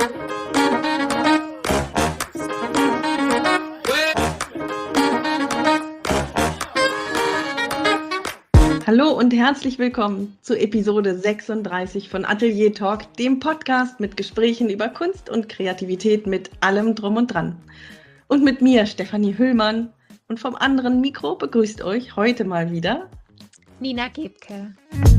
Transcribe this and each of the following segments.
Hallo und herzlich willkommen zu Episode 36 von Atelier Talk, dem Podcast mit Gesprächen über Kunst und Kreativität mit allem Drum und Dran. Und mit mir, Stefanie Hüllmann, und vom anderen Mikro begrüßt euch heute mal wieder Nina Gebke.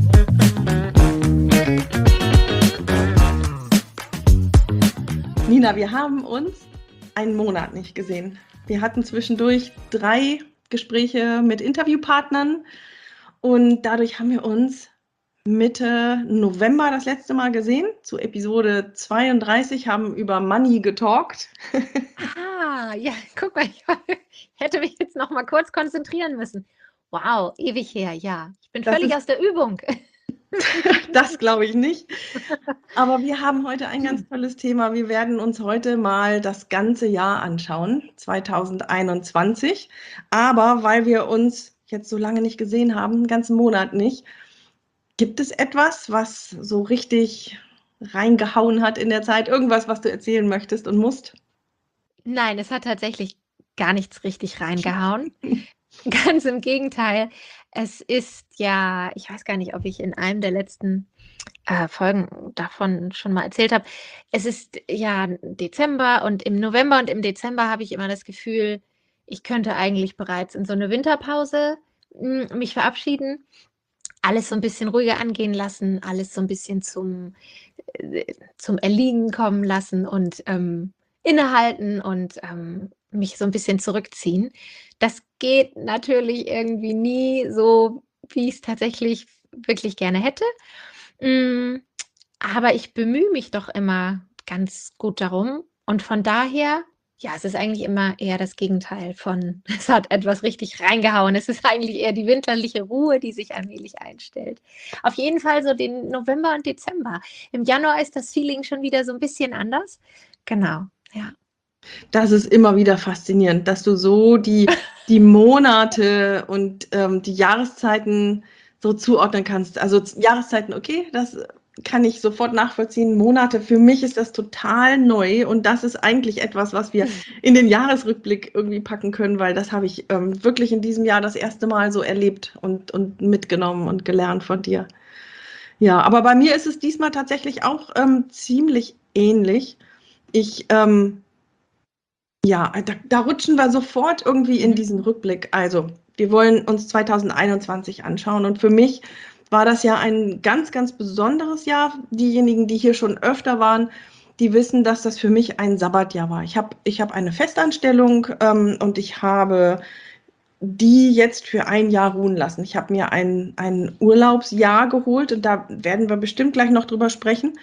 Nina, wir haben uns einen Monat nicht gesehen. Wir hatten zwischendurch 3 Gespräche mit Interviewpartnern. Und dadurch haben wir uns Mitte November das letzte Mal gesehen. Zu Episode 32 haben über Money getalkt. Ja, guck mal, ich hätte mich jetzt noch mal kurz konzentrieren müssen. Wow, ewig her, ja. Ich bin völlig aus der Übung. Das glaube ich nicht. Aber wir haben heute ein ganz tolles Thema. Wir werden uns heute mal das ganze Jahr anschauen, 2021. Aber weil wir uns jetzt so lange nicht gesehen haben, einen ganzen Monat nicht, gibt es etwas, was so richtig reingehauen hat in der Zeit? Irgendwas, was du erzählen möchtest und musst? Nein, es hat tatsächlich gar nichts richtig reingehauen. Ganz im Gegenteil. Es ist ja, ich weiß gar nicht, ob ich in einem der letzten Folgen davon schon mal erzählt habe. Es ist ja Dezember und im November und im Dezember habe ich immer das Gefühl, ich könnte eigentlich bereits in so eine Winterpause mich verabschieden, alles so ein bisschen ruhiger angehen lassen, alles so ein bisschen zum Erliegen kommen lassen und innehalten und mich so ein bisschen zurückziehen. Das geht natürlich irgendwie nie so, wie ich es tatsächlich wirklich gerne hätte. Aber ich bemühe mich doch immer ganz gut darum. Und von daher, ja, es ist eigentlich immer eher das Gegenteil von, es hat etwas richtig reingehauen. Es ist eigentlich eher die winterliche Ruhe, die sich allmählich einstellt. Auf jeden Fall so den November und Dezember. Im Januar ist das Feeling schon wieder so ein bisschen anders. Genau, ja. Das ist immer wieder faszinierend, dass du so die Monate und die Jahreszeiten so zuordnen kannst. Also Jahreszeiten, okay, das kann ich sofort nachvollziehen. Monate, für mich ist das total neu und das ist eigentlich etwas, was wir in den Jahresrückblick irgendwie packen können, weil das habe ich wirklich in diesem Jahr das erste Mal so erlebt und mitgenommen und gelernt von dir. Ja, aber bei mir ist es diesmal tatsächlich auch ziemlich ähnlich. Da rutschen wir sofort irgendwie in diesen Rückblick. Also, wir wollen uns 2021 anschauen und für mich war das ja ein ganz, ganz besonderes Jahr. Diejenigen, die hier schon öfter waren, die wissen, dass das für mich ein Sabbatjahr war. Ich hab eine Festanstellung und ich habe die jetzt für ein Jahr ruhen lassen. Ich habe mir ein Urlaubsjahr geholt und da werden wir bestimmt gleich noch drüber sprechen.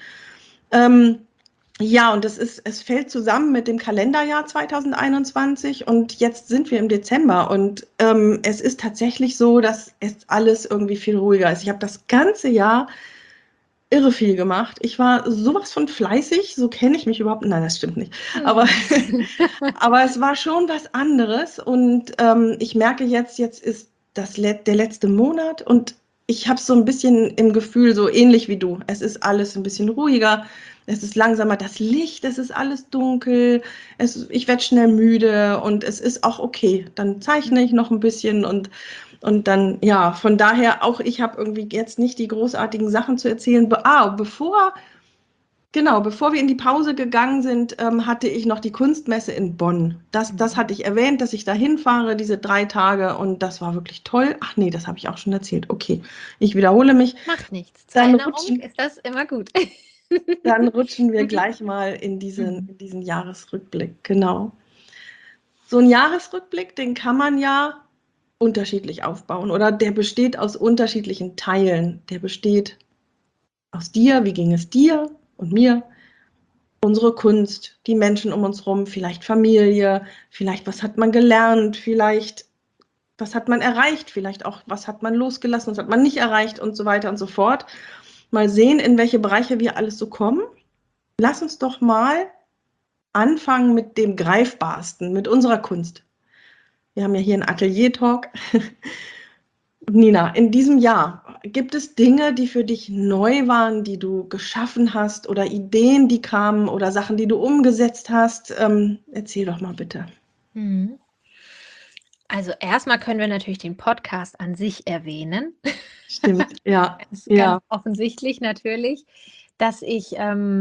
Ja, und es fällt zusammen mit dem Kalenderjahr 2021 und jetzt sind wir im Dezember und es ist tatsächlich so, dass es alles irgendwie viel ruhiger ist. Ich habe das ganze Jahr irre viel gemacht. Ich war sowas von fleißig, so kenne ich mich überhaupt nicht. Nein, das stimmt nicht. Aber es war schon was anderes und ich merke jetzt ist der letzte Monat und ich habe so ein bisschen im Gefühl, so ähnlich wie du. Es ist alles ein bisschen ruhiger, es ist langsamer, das Licht, es ist alles dunkel, ich werde schnell müde und es ist auch okay. Dann zeichne ich noch ein bisschen und dann, ja, von daher auch, ich habe irgendwie jetzt nicht die großartigen Sachen zu erzählen. Bevor wir in die Pause gegangen sind, hatte ich noch die Kunstmesse in Bonn. Das hatte ich erwähnt, dass ich da hinfahre, diese 3 Tage und das war wirklich toll. Ach nee, das habe ich auch schon erzählt. Okay, ich wiederhole mich. Macht nichts. Zur Erinnerung ist das immer gut. Dann rutschen wir gleich mal in diesen Jahresrückblick. Genau. So ein Jahresrückblick, den kann man ja unterschiedlich aufbauen oder der besteht aus unterschiedlichen Teilen. Der besteht aus dir, wie ging es dir und mir, unsere Kunst, die Menschen um uns rum, vielleicht Familie, vielleicht was hat man gelernt, vielleicht was hat man erreicht, vielleicht auch was hat man losgelassen, was hat man nicht erreicht und so weiter und so fort. Mal sehen, in welche Bereiche wir alles so kommen. Lass uns doch mal anfangen mit dem Greifbarsten, mit unserer Kunst. Wir haben ja hier einen Atelier-Talk. Nina, in diesem Jahr, Gibt es Dinge, die für dich neu waren, die du geschaffen hast oder Ideen, die kamen oder Sachen, die du umgesetzt hast? Erzähl doch mal bitte. Mhm. Also erstmal können wir natürlich den Podcast an sich erwähnen. Stimmt, ja, Ganz ja. offensichtlich natürlich, dass ich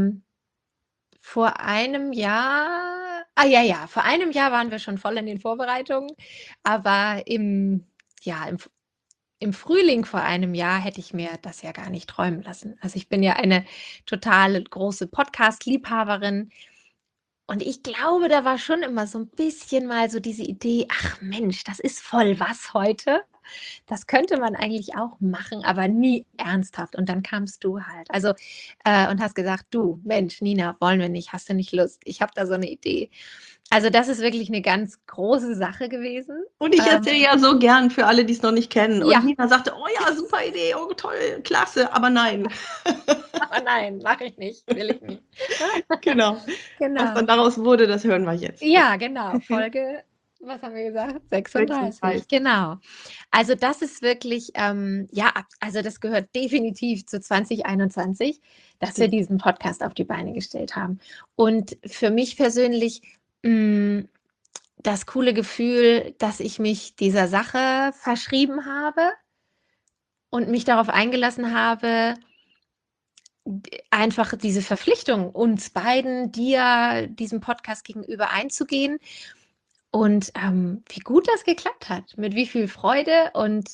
vor einem Jahr, vor einem Jahr waren wir schon voll in den Vorbereitungen, aber im Frühling vor einem Jahr hätte ich mir das ja gar nicht träumen lassen. Also ich bin ja eine total große Podcast-Liebhaberin. Und ich glaube, da war schon immer so ein bisschen mal so diese Idee: „Ach Mensch, das ist voll was heute. Das könnte man eigentlich auch machen, aber nie ernsthaft.“ Und dann kamst du halt. Also, und hast gesagt: „Du, Mensch, Nina, wollen wir nicht. Hast du nicht Lust? Ich habe da so eine Idee.“ Also, das ist wirklich eine ganz große Sache gewesen. Und ich erzähle ja so gern für alle, die es noch nicht kennen. Und Ja, Nina sagte, oh ja, super Idee, oh toll, klasse, aber nein. aber nein, mache ich nicht, will ich nicht. Genau. Was Genau. dann daraus wurde, das hören wir jetzt. Ja, genau. Folge, was haben wir gesagt? 36. 36. Genau. Also das ist wirklich, also das gehört definitiv zu 2021, dass wir Stimmt. diesen Podcast auf die Beine gestellt haben. Und für mich persönlich mh, das coole Gefühl, dass ich mich dieser Sache verschrieben habe und mich darauf eingelassen habe, einfach diese Verpflichtung uns beiden, dir, diesem Podcast gegenüber einzugehen. Und wie gut das geklappt hat, mit wie viel Freude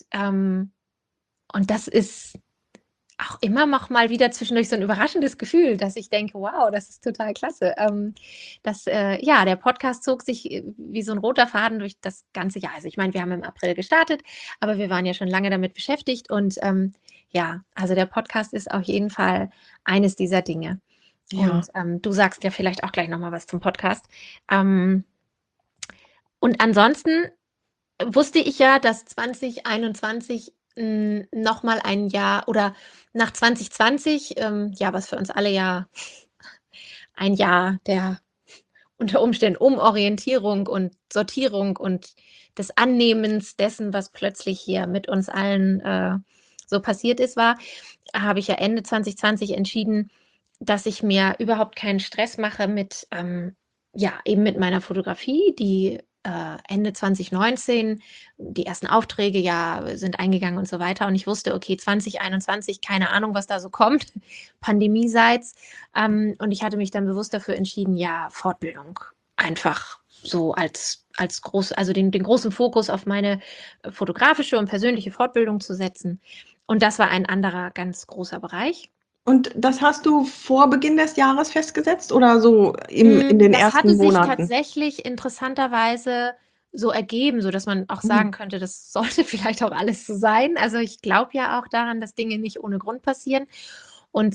und das ist auch immer noch mal wieder zwischendurch so ein überraschendes Gefühl, dass ich denke: „Wow, das ist total klasse.“ der Podcast zog sich, wie so ein roter Faden durch das ganze Jahr. Also, ich meine, wir haben im April gestartet, aber wir waren ja schon lange damit beschäftigt und, also der Podcast ist auf jeden Fall eines dieser Dinge. Ja. Und, du sagst ja vielleicht auch gleich noch mal was zum Podcast. Ähm, und ansonsten wusste ich ja, dass 2021 noch mal ein Jahr oder nach 2020, was für uns alle ja ein Jahr der unter Umständen Umorientierung und Sortierung und des Annehmens dessen, was plötzlich hier mit uns allen so passiert ist, war, habe ich ja Ende 2020 entschieden, dass ich mir überhaupt keinen Stress mache mit, eben mit meiner Fotografie, die Ende 2019, die ersten Aufträge sind eingegangen und so weiter. Und ich wusste, okay, 2021, keine Ahnung, was da so kommt, pandemieseits. Und ich hatte mich dann bewusst dafür entschieden, ja, Fortbildung einfach so als groß, also den großen Fokus auf meine fotografische und persönliche Fortbildung zu setzen. Und das war ein anderer ganz großer Bereich. Und das hast du vor Beginn des Jahres festgesetzt oder so in den Das hatte ersten sich Monaten? tatsächlich interessanterweise so ergeben, sodass man auch Mhm. sagen könnte, das sollte vielleicht auch alles so sein. Also ich glaube ja auch daran, dass Dinge nicht ohne Grund passieren. Und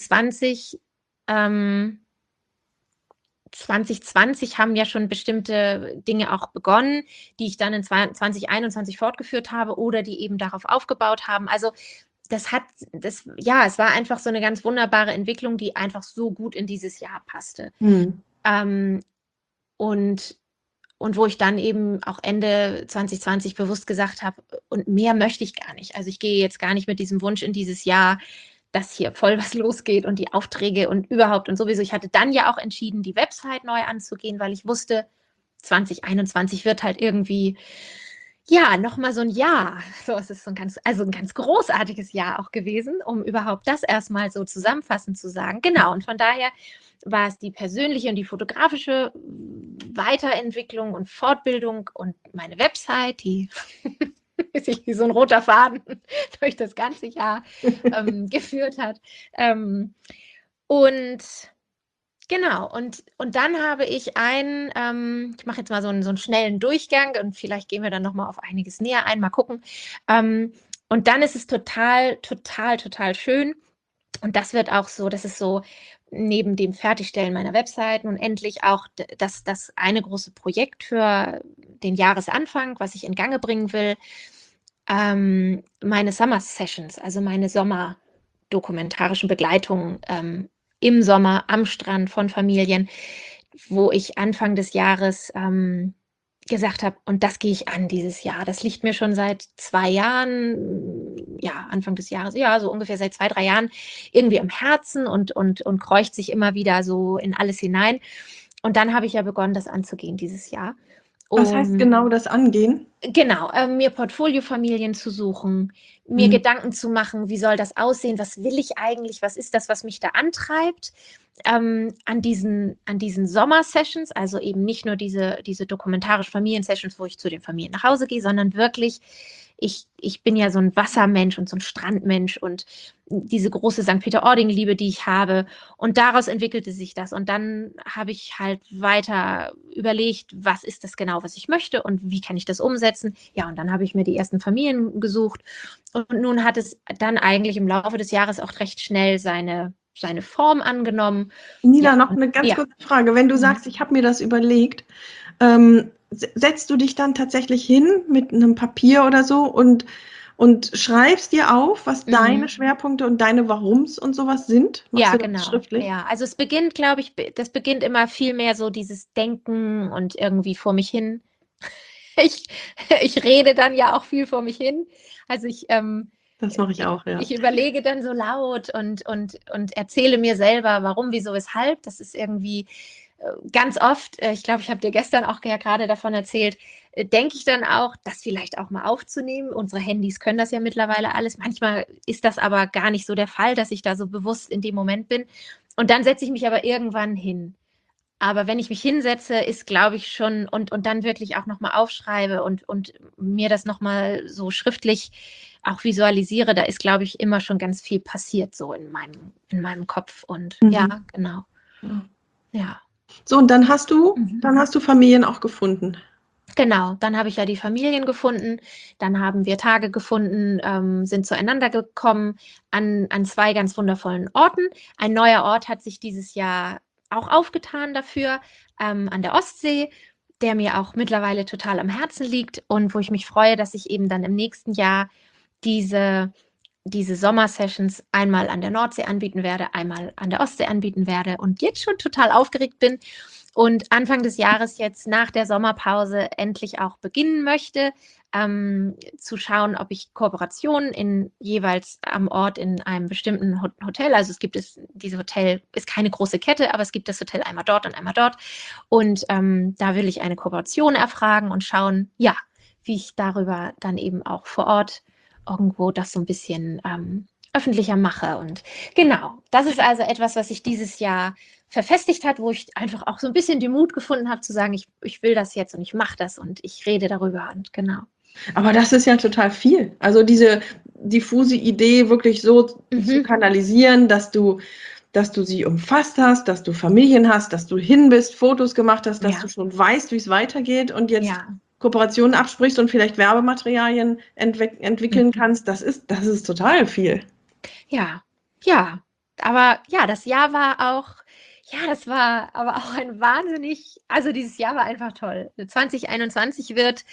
2020 haben ja schon bestimmte Dinge auch begonnen, die ich dann in 2021 fortgeführt habe oder die eben darauf aufgebaut haben. Also es war einfach so eine ganz wunderbare Entwicklung, die einfach so gut in dieses Jahr passte. Mhm. Ähm, und und wo ich dann eben auch Ende 2020 bewusst gesagt habe, und mehr möchte ich gar nicht. Also ich gehe jetzt gar nicht mit diesem Wunsch in dieses Jahr, dass hier voll was losgeht und die Aufträge und überhaupt und sowieso. Ich hatte dann ja auch entschieden, die Website neu anzugehen, weil ich wusste, 2021 wird halt irgendwie, ja, nochmal so ein Jahr. So, es ist ein ganz großartiges Jahr auch gewesen, um überhaupt das erstmal so zusammenfassend zu sagen. Genau, und von daher war es die persönliche und die fotografische Weiterentwicklung und Fortbildung und meine Website, die sich wie so ein roter Faden durch das ganze Jahr geführt hat. Und genau, und dann habe ich ich mache jetzt mal so einen schnellen Durchgang und vielleicht gehen wir dann nochmal auf einiges näher ein, mal gucken. Und dann ist es total, total, total schön. Und das ist so neben dem Fertigstellen meiner Website nun endlich auch das eine große Projekt für den Jahresanfang, was ich in Gange bringen will. Meine Summer Sessions, also meine sommerdokumentarischen Begleitungen im Sommer am Strand von Familien, wo ich Anfang des Jahres gesagt habe, und das gehe ich an dieses Jahr. Das liegt mir schon seit 2 Jahren, ja, Anfang des Jahres, ja, so ungefähr seit 2, 3 Jahren irgendwie am Herzen und kreucht sich immer wieder so in alles hinein. Und dann habe ich ja begonnen, das anzugehen dieses Jahr. Was heißt genau das Angehen? Genau, mir Portfoliofamilien zu suchen, mir Gedanken zu machen, wie soll das aussehen, was will ich eigentlich, was ist das, was mich da antreibt, an diesen Sommersessions, also eben nicht nur diese dokumentarischen Familiensessions, wo ich zu den Familien nach Hause gehe, sondern wirklich, ich bin ja so ein Wassermensch und so ein Strandmensch und diese große St. Peter-Ording-Liebe, die ich habe, und daraus entwickelte sich das. Und dann habe ich halt weiter überlegt, was ist das genau, was ich möchte und wie kann ich das umsetzen. Ja, und dann habe ich mir die ersten Familien gesucht. Und nun hat es dann eigentlich im Laufe des Jahres auch recht schnell seine Form angenommen. Nina, Ja, noch eine ganz kurze Frage. Wenn du sagst, ich habe mir das überlegt, setzt du dich dann tatsächlich hin mit einem Papier oder so und schreibst dir auf, was deine Schwerpunkte und deine Warums und sowas sind? Machst ja, du das genau. schriftlich? Ja, also es beginnt, glaube ich, das beginnt immer viel mehr so dieses Denken und irgendwie vor mich hin. Ich rede dann ja auch viel vor mich hin. Also Das mache ich auch, ja. ich überlege dann so laut und erzähle mir selber, warum, wieso, weshalb. Das ist irgendwie ganz oft, ich glaube, ich habe dir gestern auch ja gerade davon erzählt, denke ich dann auch, das vielleicht auch mal aufzunehmen. Unsere Handys können das ja mittlerweile alles. Manchmal ist das aber gar nicht so der Fall, dass ich da so bewusst in dem Moment bin. Und dann setze ich mich aber irgendwann hin. Aber wenn ich mich hinsetze, ist, glaube ich, schon und dann wirklich auch nochmal aufschreibe und mir das nochmal so schriftlich auch visualisiere, da ist, glaube ich, immer schon ganz viel passiert so in meinem Kopf. Und ja, genau. Ja. So, und dann hast du Familien auch gefunden. Genau, dann habe ich ja die Familien gefunden, dann haben wir Tage gefunden, sind zueinander gekommen an 2 ganz wundervollen Orten. Ein neuer Ort hat sich dieses Jahr auch aufgetan dafür, an der Ostsee, der mir auch mittlerweile total am Herzen liegt und wo ich mich freue, dass ich eben dann im nächsten Jahr diese Sommersessions einmal an der Nordsee anbieten werde, einmal an der Ostsee anbieten werde und jetzt schon total aufgeregt bin und Anfang des Jahres jetzt nach der Sommerpause endlich auch beginnen möchte, zu schauen, ob ich Kooperationen jeweils am Ort in einem bestimmten Hotel, also dieses Hotel ist keine große Kette, aber es gibt das Hotel einmal dort und einmal dort und da will ich eine Kooperation erfragen und schauen, ja, wie ich darüber dann eben auch vor Ort irgendwo das so ein bisschen öffentlicher mache. Und genau, das ist also etwas, was sich dieses Jahr verfestigt hat, wo ich einfach auch so ein bisschen den Mut gefunden habe, zu sagen, ich will das jetzt und ich mache das und ich rede darüber und genau. Aber das ist ja total viel. Also diese diffuse Idee wirklich so zu kanalisieren, dass du sie umfasst hast, dass du Familien hast, dass du hin bist, Fotos gemacht hast, dass du schon weißt, wie es weitergeht und jetzt Kooperationen absprichst und vielleicht Werbematerialien entwickeln kannst. Das ist total viel. Ja, ja. Aber ja, das Jahr war auch, ja, das war aber auch ein also dieses Jahr war einfach toll. 2021 wird,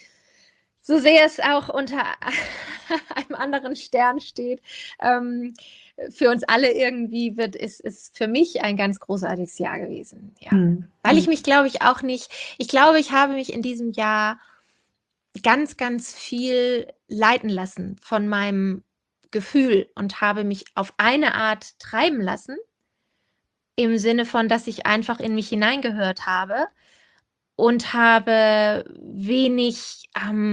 so sehr es auch unter einem anderen Stern steht, für uns alle irgendwie ist für mich ein ganz großartiges Jahr gewesen. Ja. Weil ich mich, glaube ich, ich glaube, ich habe mich in diesem Jahr ganz, ganz viel leiten lassen von meinem Gefühl und habe mich auf eine Art treiben lassen, im Sinne von, dass ich einfach in mich hineingehört habe und habe wenig,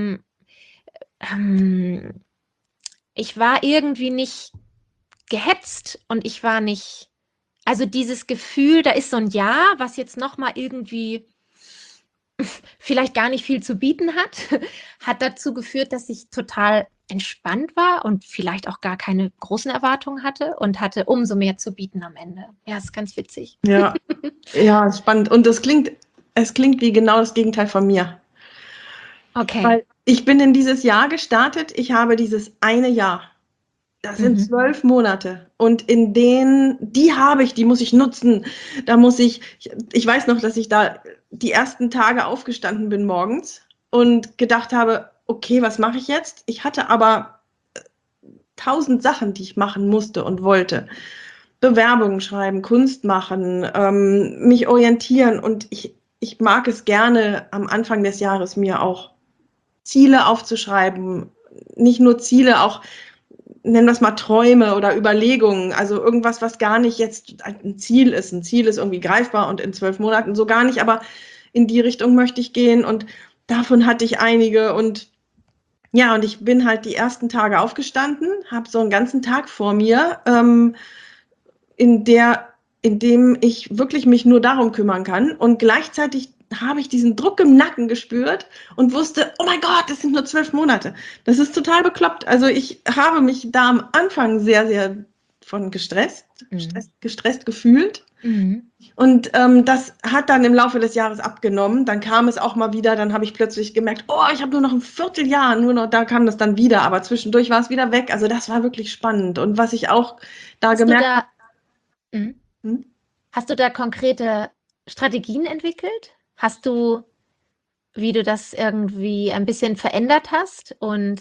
ich war irgendwie nicht gehetzt und ich war nicht, also dieses Gefühl, da ist so ein Jahr, was jetzt nochmal irgendwie vielleicht gar nicht viel zu bieten hat dazu geführt, dass ich total entspannt war und vielleicht auch gar keine großen Erwartungen hatte und hatte umso mehr zu bieten am Ende. Ja, ist ganz witzig. Ja, ja, spannend. Und es klingt wie genau das Gegenteil von mir. Okay. Weil ich bin in dieses Jahr gestartet, ich habe dieses eine Jahr. Das sind 12 Monate und die muss ich nutzen. Da muss ich weiß noch, dass ich da die ersten Tage aufgestanden bin morgens und gedacht habe, okay, was mache ich jetzt? Ich hatte aber 1000 Sachen, die ich machen musste und wollte. Bewerbungen schreiben, Kunst machen, mich orientieren und ich mag es gerne, am Anfang des Jahres mir auch Ziele aufzuschreiben. Nicht nur Ziele, auch nennen wir es mal Träume oder Überlegungen, also irgendwas, was gar nicht jetzt ein Ziel ist. Ein Ziel ist irgendwie greifbar und in 12 Monaten so gar nicht, aber in die Richtung möchte ich gehen und davon hatte ich einige und ja, und ich bin halt die ersten Tage aufgestanden, habe so einen ganzen Tag vor mir, in dem ich wirklich mich nur darum kümmern kann und gleichzeitig habe ich diesen Druck im Nacken gespürt und wusste, oh mein Gott, das sind nur 12 Monate. Das ist total bekloppt. Also ich habe mich da am Anfang sehr, sehr von gestresst gefühlt. Mhm. Und das hat dann im Laufe des Jahres abgenommen. Dann kam es auch mal wieder. Dann habe ich plötzlich gemerkt, oh, ich habe nur noch ein Vierteljahr. Nur noch, da kam das dann wieder. Aber zwischendurch war es wieder weg. Also das war wirklich spannend. Und was ich auch da gemerkt habe. Hast du da konkrete Strategien entwickelt? Hast du, wie du das irgendwie ein bisschen verändert hast? Und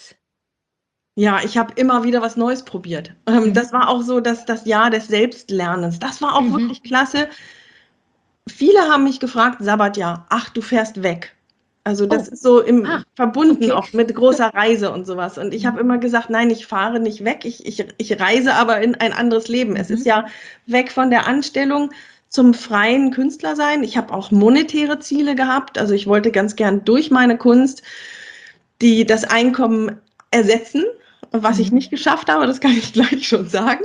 ja, ich habe immer wieder was Neues probiert. Das war auch so das Jahr des Selbstlernens. Das war auch wirklich klasse. Viele haben mich gefragt, Sabbatjahr, ach, du fährst weg. Also das ist so verbunden okay. auch mit großer Reise und sowas. Und ich habe immer gesagt, nein, ich fahre nicht weg, ich reise aber in ein anderes Leben. Es ist ja weg von der Anstellung zum freien Künstler sein. Ich habe auch monetäre Ziele gehabt. Also ich wollte ganz gern durch meine Kunst das Einkommen ersetzen, was ich nicht geschafft habe, das kann ich gleich schon sagen.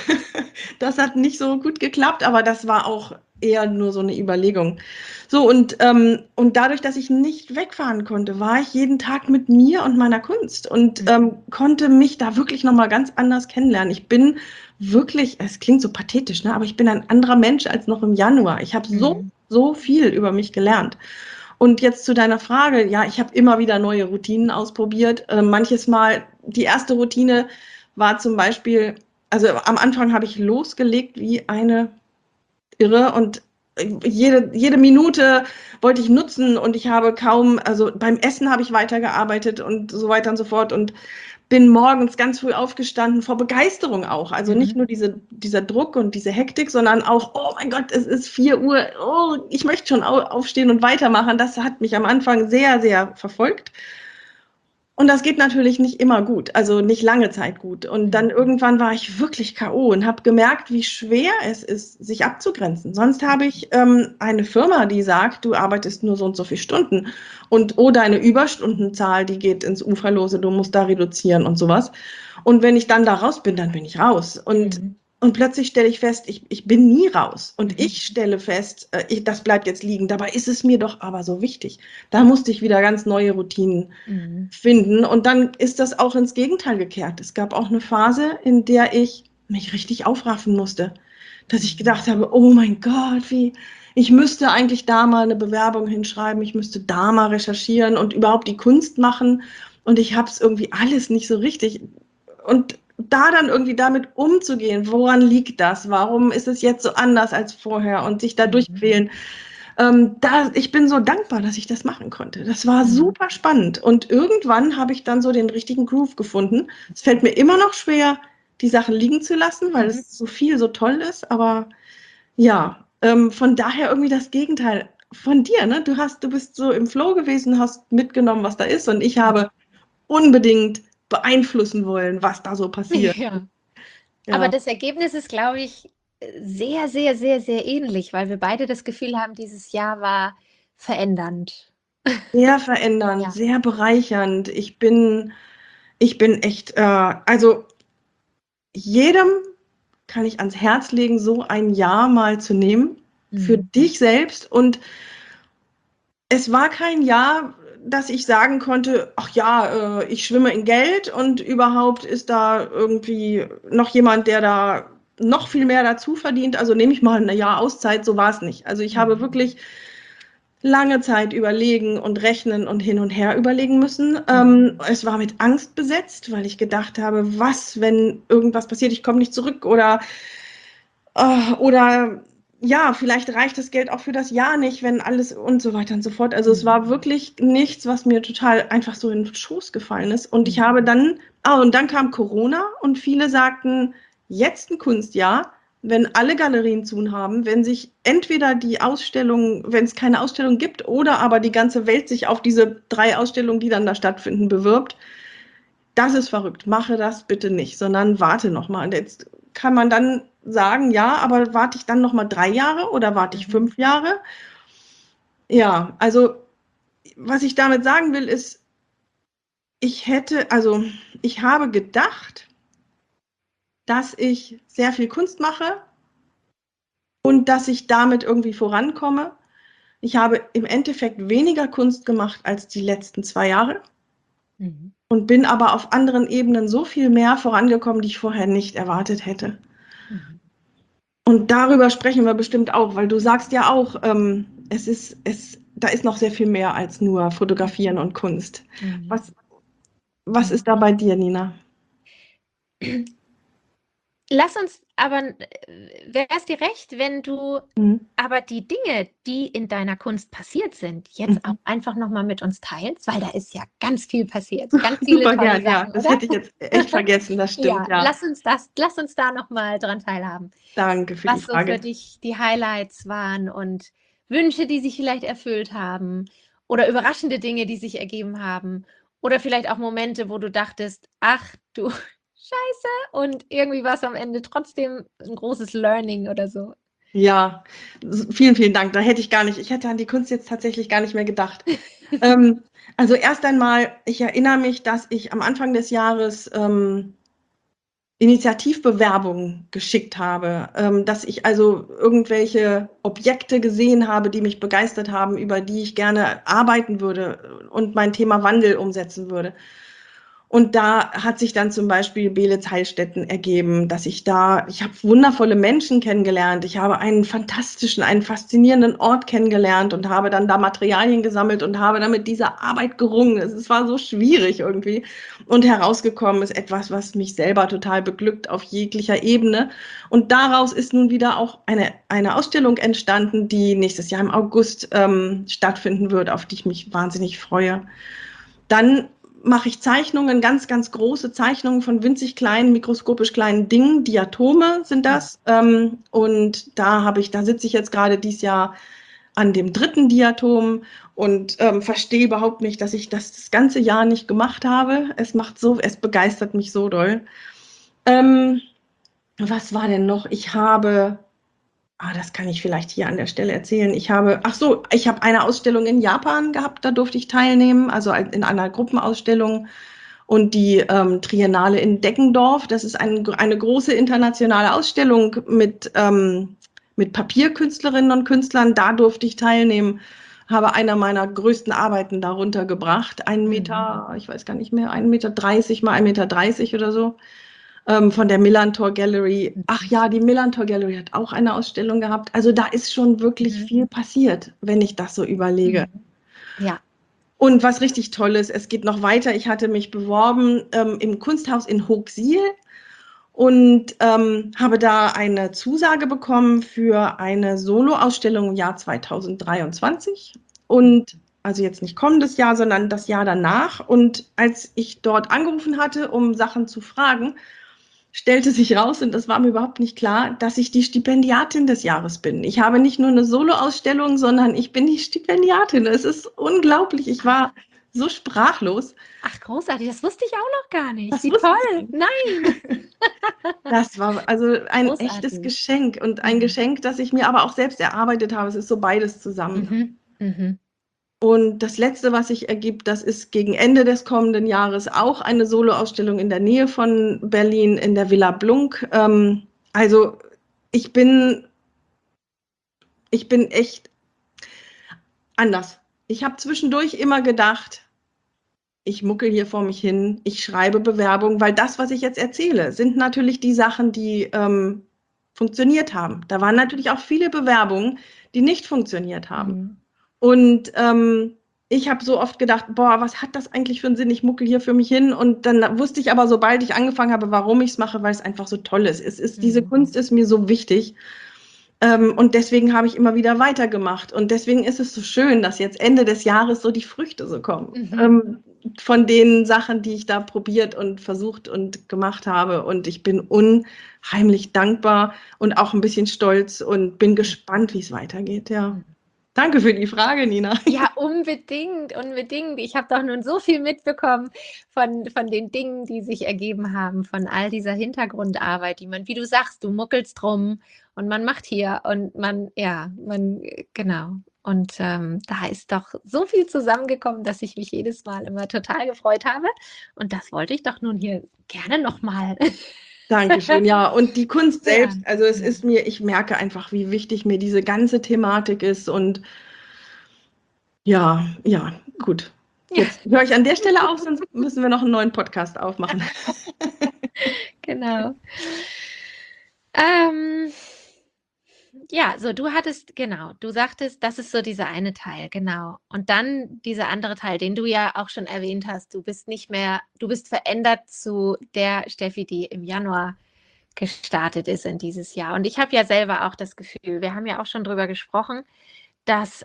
Das hat nicht so gut geklappt, aber das war auch eher nur so eine Überlegung. So, und dadurch, dass ich nicht wegfahren konnte, war ich jeden Tag mit mir und meiner Kunst und konnte mich da wirklich nochmal ganz anders kennenlernen. Ich bin wirklich, es klingt so pathetisch, ne, aber ich bin ein anderer Mensch als noch im Januar. Ich habe so viel über mich gelernt. Und jetzt zu deiner Frage, ja, ich habe immer wieder neue Routinen ausprobiert. Manches Mal, die erste Routine war zum Beispiel, also am Anfang habe ich losgelegt wie eine Irre und jede Minute wollte ich nutzen und ich habe kaum, also beim Essen habe ich weitergearbeitet und so weiter und so fort und bin morgens ganz früh aufgestanden, vor Begeisterung auch. Also nicht nur dieser Druck und diese Hektik, sondern auch, oh mein Gott, es ist 4 Uhr, oh, ich möchte schon aufstehen und weitermachen. Das hat mich am Anfang sehr, sehr verfolgt. Und das geht natürlich nicht immer gut, also nicht lange Zeit gut. Und dann irgendwann war ich wirklich K.O. und habe gemerkt, wie schwer es ist, sich abzugrenzen. Sonst habe ich eine Firma, die sagt, du arbeitest nur so und so viele Stunden und oh, deine Überstundenzahl, die geht ins Uferlose, du musst da reduzieren und sowas. Und wenn ich dann da raus bin, dann bin ich raus. Und plötzlich stelle ich fest, ich bin nie raus. Und ich stelle fest, das bleibt jetzt liegen. Dabei ist es mir doch aber so wichtig. Da musste ich wieder ganz neue Routinen finden. Und dann ist das auch ins Gegenteil gekehrt. Es gab auch eine Phase, in der ich mich richtig aufraffen musste. Dass ich gedacht habe, oh mein Gott, ich müsste eigentlich da mal eine Bewerbung hinschreiben. Ich müsste da mal recherchieren und überhaupt die Kunst machen. Und ich habe es irgendwie alles nicht so richtig. Und da dann irgendwie damit umzugehen, woran liegt das? Warum ist es jetzt so anders als vorher und sich da durchquälen? Ich bin so dankbar, dass ich das machen konnte. Das war super spannend. Und irgendwann habe ich dann so den richtigen Groove gefunden. Es fällt mir immer noch schwer, die Sachen liegen zu lassen, weil es so viel so toll ist. Aber ja, von daher irgendwie das Gegenteil von dir. Ne? Du bist so im Flow gewesen, hast mitgenommen, was da ist. Und ich habe unbedingt beeinflussen wollen, was da so passiert. Ja. Aber das Ergebnis ist, glaube ich, sehr, sehr, sehr, sehr ähnlich, weil wir beide das Gefühl haben, dieses Jahr war verändernd. Sehr verändernd, sehr bereichernd. Ich bin echt, also jedem kann ich ans Herz legen, so ein Jahr mal zu nehmen für dich selbst. Und es war kein Jahr, dass ich sagen konnte, ach ja, ich schwimme in Geld und überhaupt ist da irgendwie noch jemand, der da noch viel mehr dazu verdient. Also nehme ich mal ein Jahr Auszeit, so war es nicht. Also ich habe wirklich lange Zeit überlegen und rechnen und hin und her überlegen müssen. Es war mit Angst besetzt, weil ich gedacht habe, was, wenn irgendwas passiert, ich komme nicht zurück oder ja, vielleicht reicht das Geld auch für das Jahr nicht, wenn alles und so weiter und so fort. Also es war wirklich nichts, was mir total einfach so in den Schoß gefallen ist. Und ich habe dann, und dann kam Corona und viele sagten, jetzt ein Kunstjahr, wenn alle Galerien zu haben, wenn sich entweder die Ausstellung, wenn es keine Ausstellung gibt, oder aber die ganze Welt sich auf diese 3 Ausstellungen, die dann da stattfinden, bewirbt. Das ist verrückt. Mache das bitte nicht, sondern warte noch mal. Und jetzt kann man dann sagen, ja, aber warte ich dann noch mal 3 Jahre oder warte ich 5 Jahre? Ja, also was ich damit sagen will, ist, ich habe gedacht, dass ich sehr viel Kunst mache und dass ich damit irgendwie vorankomme. Ich habe im Endeffekt weniger Kunst gemacht als die letzten 2 Jahre und bin aber auf anderen Ebenen so viel mehr vorangekommen, die ich vorher nicht erwartet hätte. Und darüber sprechen wir bestimmt auch, weil du sagst ja auch, da ist noch sehr viel mehr als nur Fotografieren und Kunst. Was ist da bei dir, Nina? Lass uns aber, wäre es dir recht, wenn du aber die Dinge, die in deiner Kunst passiert sind, jetzt auch einfach nochmal mit uns teilst, weil da ist ja ganz viel passiert, ganz viele Super tolle gern, ja, Sachen, das oder? hätte ich jetzt echt vergessen, das stimmt, ja. Lass uns da nochmal dran teilhaben. Danke für die Was so für Frage. dich die Highlights waren und Wünsche, die sich vielleicht erfüllt haben oder überraschende Dinge, die sich ergeben haben oder vielleicht auch Momente, wo du dachtest, ach du Scheiße, und irgendwie war es am Ende trotzdem ein großes Learning oder so. Ja, vielen, vielen Dank. Ich hätte an die Kunst jetzt tatsächlich gar nicht mehr gedacht. Also erst einmal, ich erinnere mich, dass ich am Anfang des Jahres Initiativbewerbungen geschickt habe, dass ich also irgendwelche Objekte gesehen habe, die mich begeistert haben, über die ich gerne arbeiten würde und mein Thema Wandel umsetzen würde. Und da hat sich dann zum Beispiel Beelitz Heilstätten ergeben, ich habe wundervolle Menschen kennengelernt. Ich habe einen faszinierenden Ort kennengelernt und habe dann da Materialien gesammelt und habe dann mit dieser Arbeit gerungen. Es war so schwierig irgendwie. Und herausgekommen ist etwas, was mich selber total beglückt auf jeglicher Ebene. Und daraus ist nun wieder auch eine Ausstellung entstanden, die nächstes Jahr im August stattfinden wird, auf die ich mich wahnsinnig freue. Dann mache ich Zeichnungen, ganz, ganz große Zeichnungen von winzig kleinen, mikroskopisch kleinen Dingen. Diatome sind das. Und da sitze ich jetzt gerade dieses Jahr an dem 3. Diatom und verstehe überhaupt nicht, dass ich das ganze Jahr nicht gemacht habe. Es begeistert mich so doll. Was war denn noch? Das kann ich vielleicht hier an der Stelle erzählen. Ich habe eine Ausstellung in Japan gehabt, da durfte ich teilnehmen, also in einer Gruppenausstellung. Und die Triennale in Deggendorf, das ist eine große internationale Ausstellung mit Papierkünstlerinnen und Künstlern. Da durfte ich teilnehmen, habe einer meiner größten Arbeiten darunter gebracht. 1 Meter, ich weiß gar nicht mehr, 1,30 Meter mal 1,30 Meter oder so. Von der Millantor Gallery. Ach ja, die Millantor Gallery hat auch eine Ausstellung gehabt. Also da ist schon wirklich viel passiert, wenn ich das so überlege. Ja. Und was richtig toll ist, es geht noch weiter. Ich hatte mich beworben im Kunsthaus in Hochsiel und habe da eine Zusage bekommen für eine Soloausstellung im Jahr 2023. Und also jetzt nicht kommendes Jahr, sondern das Jahr danach. Und als ich dort angerufen hatte, um Sachen zu fragen, stellte sich raus, und das war mir überhaupt nicht klar, dass ich die Stipendiatin des Jahres bin. Ich habe nicht nur eine Soloausstellung, sondern ich bin die Stipendiatin. Es ist unglaublich. Ich war so sprachlos. Ach, großartig. Das wusste ich auch noch gar nicht. Wie toll. Nein. Das war also ein Großartig. echtes Geschenk und ein Geschenk, das ich mir aber auch selbst erarbeitet habe. Es ist so beides zusammen. Und das Letzte, was sich ergibt, das ist gegen Ende des kommenden Jahres auch eine Soloausstellung in der Nähe von Berlin in der Villa Blunk. Also ich bin echt anders. Ich habe zwischendurch immer gedacht, ich muckel hier vor mich hin, ich schreibe Bewerbungen, weil das, was ich jetzt erzähle, sind natürlich die Sachen, die funktioniert haben. Da waren natürlich auch viele Bewerbungen, die nicht funktioniert haben. Und ich habe so oft gedacht, boah, was hat das eigentlich für einen Sinn? Ich muckel hier für mich hin. Und dann wusste ich aber, sobald ich angefangen habe, warum ich es mache, weil es einfach so toll ist. Diese Kunst ist mir so wichtig. Und deswegen habe ich immer wieder weitergemacht. Und deswegen ist es so schön, dass jetzt Ende des Jahres so die Früchte so kommen. von den Sachen, die ich da probiert und versucht und gemacht habe. Und ich bin unheimlich dankbar und auch ein bisschen stolz und bin gespannt, wie es weitergeht. Ja. Danke für die Frage, Nina. Ja, unbedingt, unbedingt. Ich habe doch nun so viel mitbekommen von den Dingen, die sich ergeben haben, von all dieser Hintergrundarbeit, die man, wie du sagst, du muckelst drum und man macht hier und genau. Und da ist doch so viel zusammengekommen, dass ich mich jedes Mal immer total gefreut habe. Und das wollte ich doch nun hier gerne nochmal. Dankeschön, ja. Und die Kunst Ja. selbst, also es ist mir, ich merke einfach, wie wichtig mir diese ganze Thematik ist. Und ja, gut. Jetzt höre ich an der Stelle auf, sonst müssen wir noch einen neuen Podcast aufmachen. Genau. Ja, so du sagtest, das ist so dieser eine Teil, genau. Und dann dieser andere Teil, den du ja auch schon erwähnt hast, du bist verändert zu der Steffi, die im Januar gestartet ist in dieses Jahr. Und ich habe ja selber auch das Gefühl, wir haben ja auch schon drüber gesprochen, dass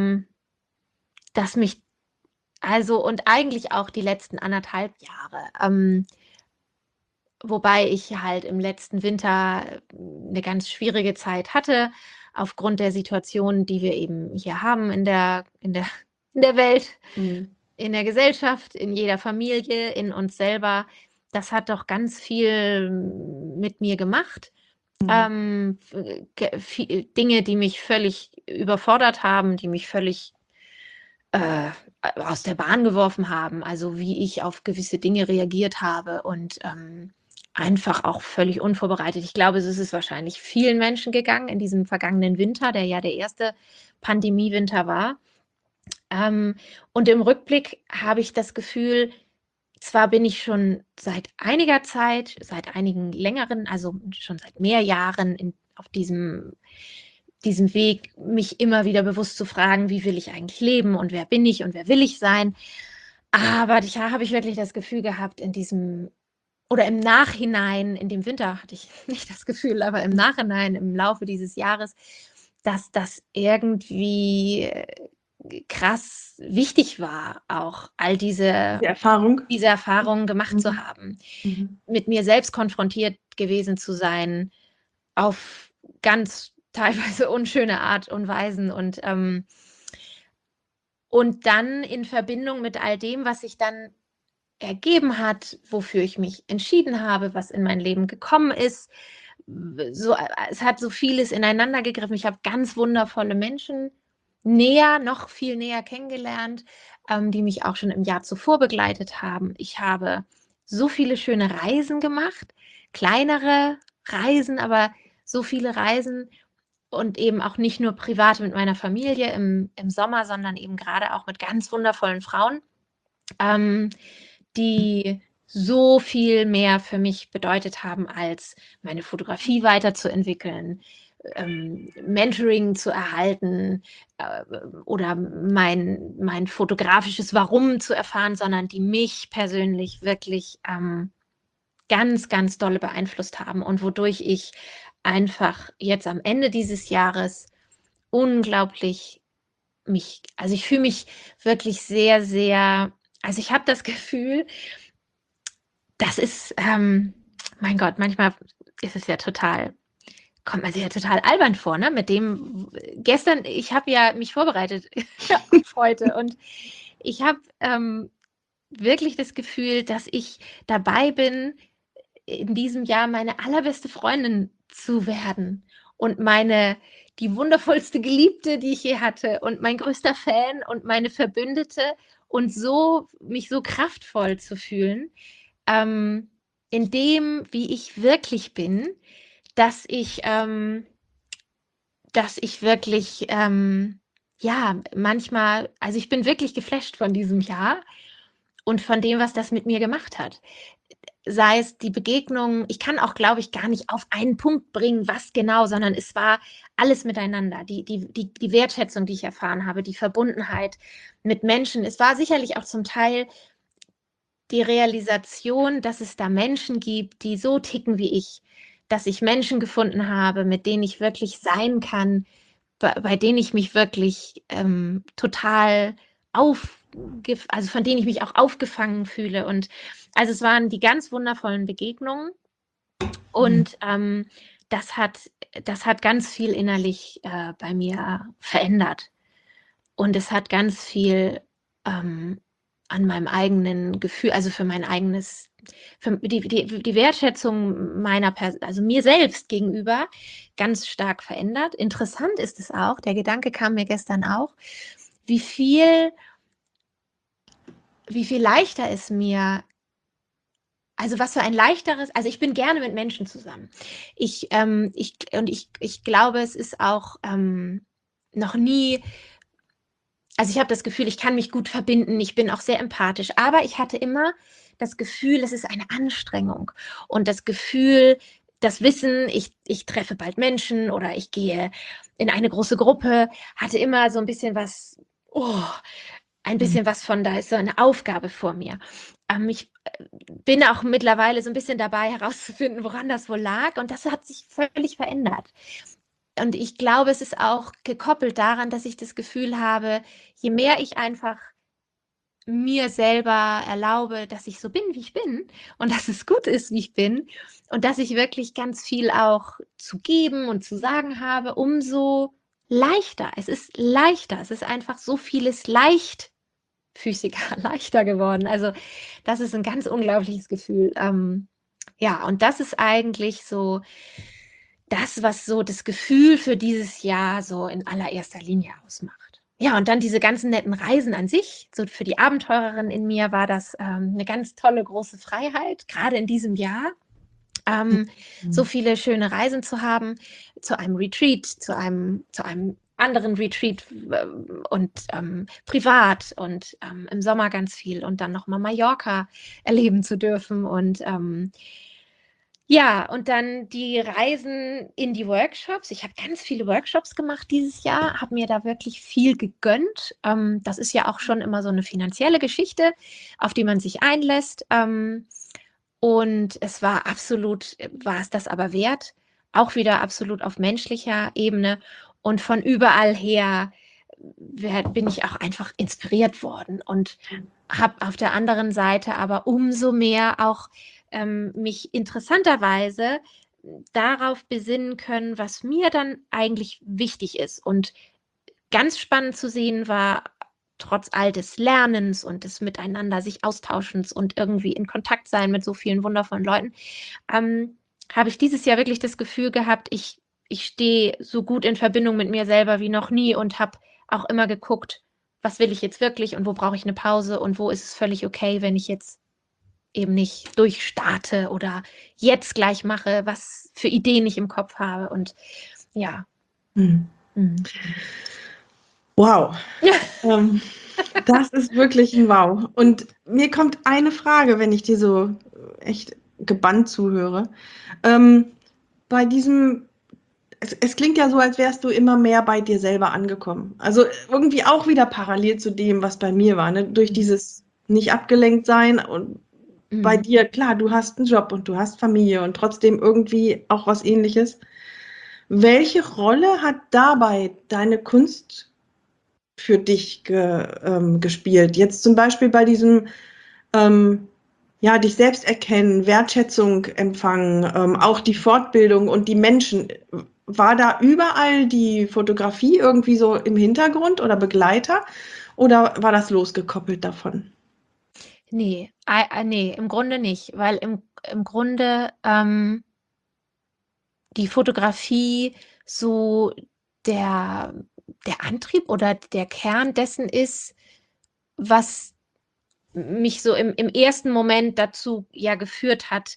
mich, also und eigentlich auch die letzten 1,5 Jahre, wobei ich halt im letzten Winter eine ganz schwierige Zeit hatte, aufgrund der Situation, die wir eben hier haben in der Welt, in der Gesellschaft, in jeder Familie, in uns selber. Das hat doch ganz viel mit mir gemacht. Dinge, die mich völlig überfordert haben, die mich völlig aus der Bahn geworfen haben, also wie ich auf gewisse Dinge reagiert habe und einfach auch völlig unvorbereitet. Ich glaube, es ist wahrscheinlich vielen Menschen gegangen in diesem vergangenen Winter, der ja der erste Pandemiewinter war. Und im Rückblick habe ich das Gefühl, zwar bin ich schon seit einiger Zeit, seit einigen längeren, also schon seit mehr Jahren auf diesem Weg, mich immer wieder bewusst zu fragen, wie will ich eigentlich leben und wer bin ich und wer will ich sein. Aber da habe ich wirklich das Gefühl gehabt, im Nachhinein, in dem Winter hatte ich nicht das Gefühl, aber im Nachhinein, im Laufe dieses Jahres, dass das irgendwie krass wichtig war, auch all diese Erfahrungen gemacht zu haben, mit mir selbst konfrontiert gewesen zu sein, auf ganz teilweise unschöne Art und Weisen und dann in Verbindung mit all dem, was sich dann ergeben hat, wofür ich mich entschieden habe, was in mein Leben gekommen ist. Es hat so vieles ineinander gegriffen. Ich habe ganz wundervolle Menschen noch viel näher kennengelernt, die mich auch schon im Jahr zuvor begleitet haben. Ich habe so viele schöne Reisen gemacht, kleinere Reisen, aber so viele Reisen und eben auch nicht nur privat mit meiner Familie im Sommer, sondern eben gerade auch mit ganz wundervollen Frauen, die so viel mehr für mich bedeutet haben, als meine Fotografie weiterzuentwickeln, Mentoring zu erhalten oder mein fotografisches Warum zu erfahren, sondern die mich persönlich wirklich ganz, ganz dolle beeinflusst haben und wodurch ich einfach jetzt am Ende dieses Jahres unglaublich ich fühle mich wirklich sehr, sehr, also ich habe das Gefühl, das ist, mein Gott, manchmal ist es ja kommt man sich ja total albern vor, ne? Mit dem, gestern, ich habe ja mich vorbereitet auf heute und ich habe wirklich das Gefühl, dass ich dabei bin, in diesem Jahr meine allerbeste Freundin zu werden und die wundervollste Geliebte, die ich je hatte und mein größter Fan und meine Verbündete und mich so kraftvoll zu fühlen, in dem, wie ich wirklich bin, dass ich wirklich, manchmal, also ich bin wirklich geflasht von diesem Jahr und von dem, was das mit mir gemacht hat. Sei es die Begegnung, ich kann auch, glaube ich, gar nicht auf einen Punkt bringen, was genau, sondern es war alles miteinander. Die Wertschätzung, die ich erfahren habe, die Verbundenheit mit Menschen. Es war sicherlich auch zum Teil die Realisation, dass es da Menschen gibt, die so ticken wie ich, dass ich Menschen gefunden habe, mit denen ich wirklich sein kann, bei denen ich mich wirklich total also von denen ich mich auch aufgefangen fühle. Und also es waren die ganz wundervollen Begegnungen. Und das hat ganz viel innerlich bei mir verändert. Und es hat ganz viel an meinem eigenen Gefühl, also für mein eigenes, für die Wertschätzung meiner Person, also mir selbst gegenüber, ganz stark verändert. Interessant ist es auch, der Gedanke kam mir gestern auch, wie viel leichter es mir, also was für ein leichteres, also ich bin gerne mit Menschen zusammen. Ich glaube, es ist auch noch nie, also ich habe das Gefühl, ich kann mich gut verbinden, ich bin auch sehr empathisch, aber ich hatte immer das Gefühl, es ist eine Anstrengung und das Gefühl, das Wissen, ich treffe bald Menschen oder ich gehe in eine große Gruppe, hatte immer so ein bisschen was, ein bisschen was von, da ist so eine Aufgabe vor mir. Ich bin auch mittlerweile so ein bisschen dabei herauszufinden, woran das wohl lag, und das hat sich völlig verändert. Und ich glaube, es ist auch gekoppelt daran, dass ich das Gefühl habe, je mehr ich einfach mir selber erlaube, dass ich so bin, wie ich bin und dass es gut ist, wie ich bin und dass ich wirklich ganz viel auch zu geben und zu sagen habe, umso leichter. Es ist leichter. Es ist einfach so vieles leichtfüßiger, leichter geworden. Also das ist ein ganz unglaubliches Gefühl. Ja, und das ist eigentlich so das, was so das Gefühl für dieses Jahr so in allererster Linie ausmacht. Ja, und dann diese ganzen netten Reisen an sich. So für die Abenteurerin in mir war das eine ganz tolle große Freiheit, gerade in diesem Jahr. So viele schöne Reisen zu haben, zu einem Retreat, zu einem anderen Retreat und privat und im Sommer ganz viel und dann nochmal Mallorca erleben zu dürfen und ja, und dann die Reisen in die Workshops. Ich habe ganz viele Workshops gemacht dieses Jahr, habe mir da wirklich viel gegönnt. Das ist ja auch schon immer so eine finanzielle Geschichte, auf die man sich einlässt. Und es war es das aber wert. Auch wieder absolut auf menschlicher Ebene. Und von überall her bin ich auch einfach inspiriert worden und habe auf der anderen Seite aber umso mehr auch mich interessanterweise darauf besinnen können, was mir dann eigentlich wichtig ist. Und ganz spannend zu sehen war, trotz all des Lernens und des Miteinander sich Austauschens und irgendwie in Kontakt sein mit so vielen wundervollen Leuten, habe ich dieses Jahr wirklich das Gefühl gehabt, ich stehe so gut in Verbindung mit mir selber wie noch nie und habe auch immer geguckt, was will ich jetzt wirklich und wo brauche ich eine Pause und wo ist es völlig okay, wenn ich jetzt eben nicht durchstarte oder jetzt gleich mache, was für Ideen ich im Kopf habe. Und ja. Wow. Das ist wirklich ein Wow. Und mir kommt eine Frage, wenn ich dir so echt gebannt zuhöre. Bei diesem, es klingt ja so, als wärst du immer mehr bei dir selber angekommen. Also irgendwie auch wieder parallel zu dem, was bei mir war, ne? Durch dieses nicht abgelenkt sein und bei dir, klar, du hast einen Job und du hast Familie und trotzdem irgendwie auch was Ähnliches. Welche Rolle hat dabei deine Kunst für dich gespielt? Jetzt zum Beispiel bei diesem, ja, dich selbst erkennen, Wertschätzung empfangen, auch die Fortbildung und die Menschen. War da überall die Fotografie irgendwie so im Hintergrund oder Begleiter oder war das losgekoppelt davon? Nee, nee, im Grunde nicht, weil im Grunde die Fotografie so der Antrieb oder der Kern dessen ist, was mich so im ersten Moment dazu ja geführt hat,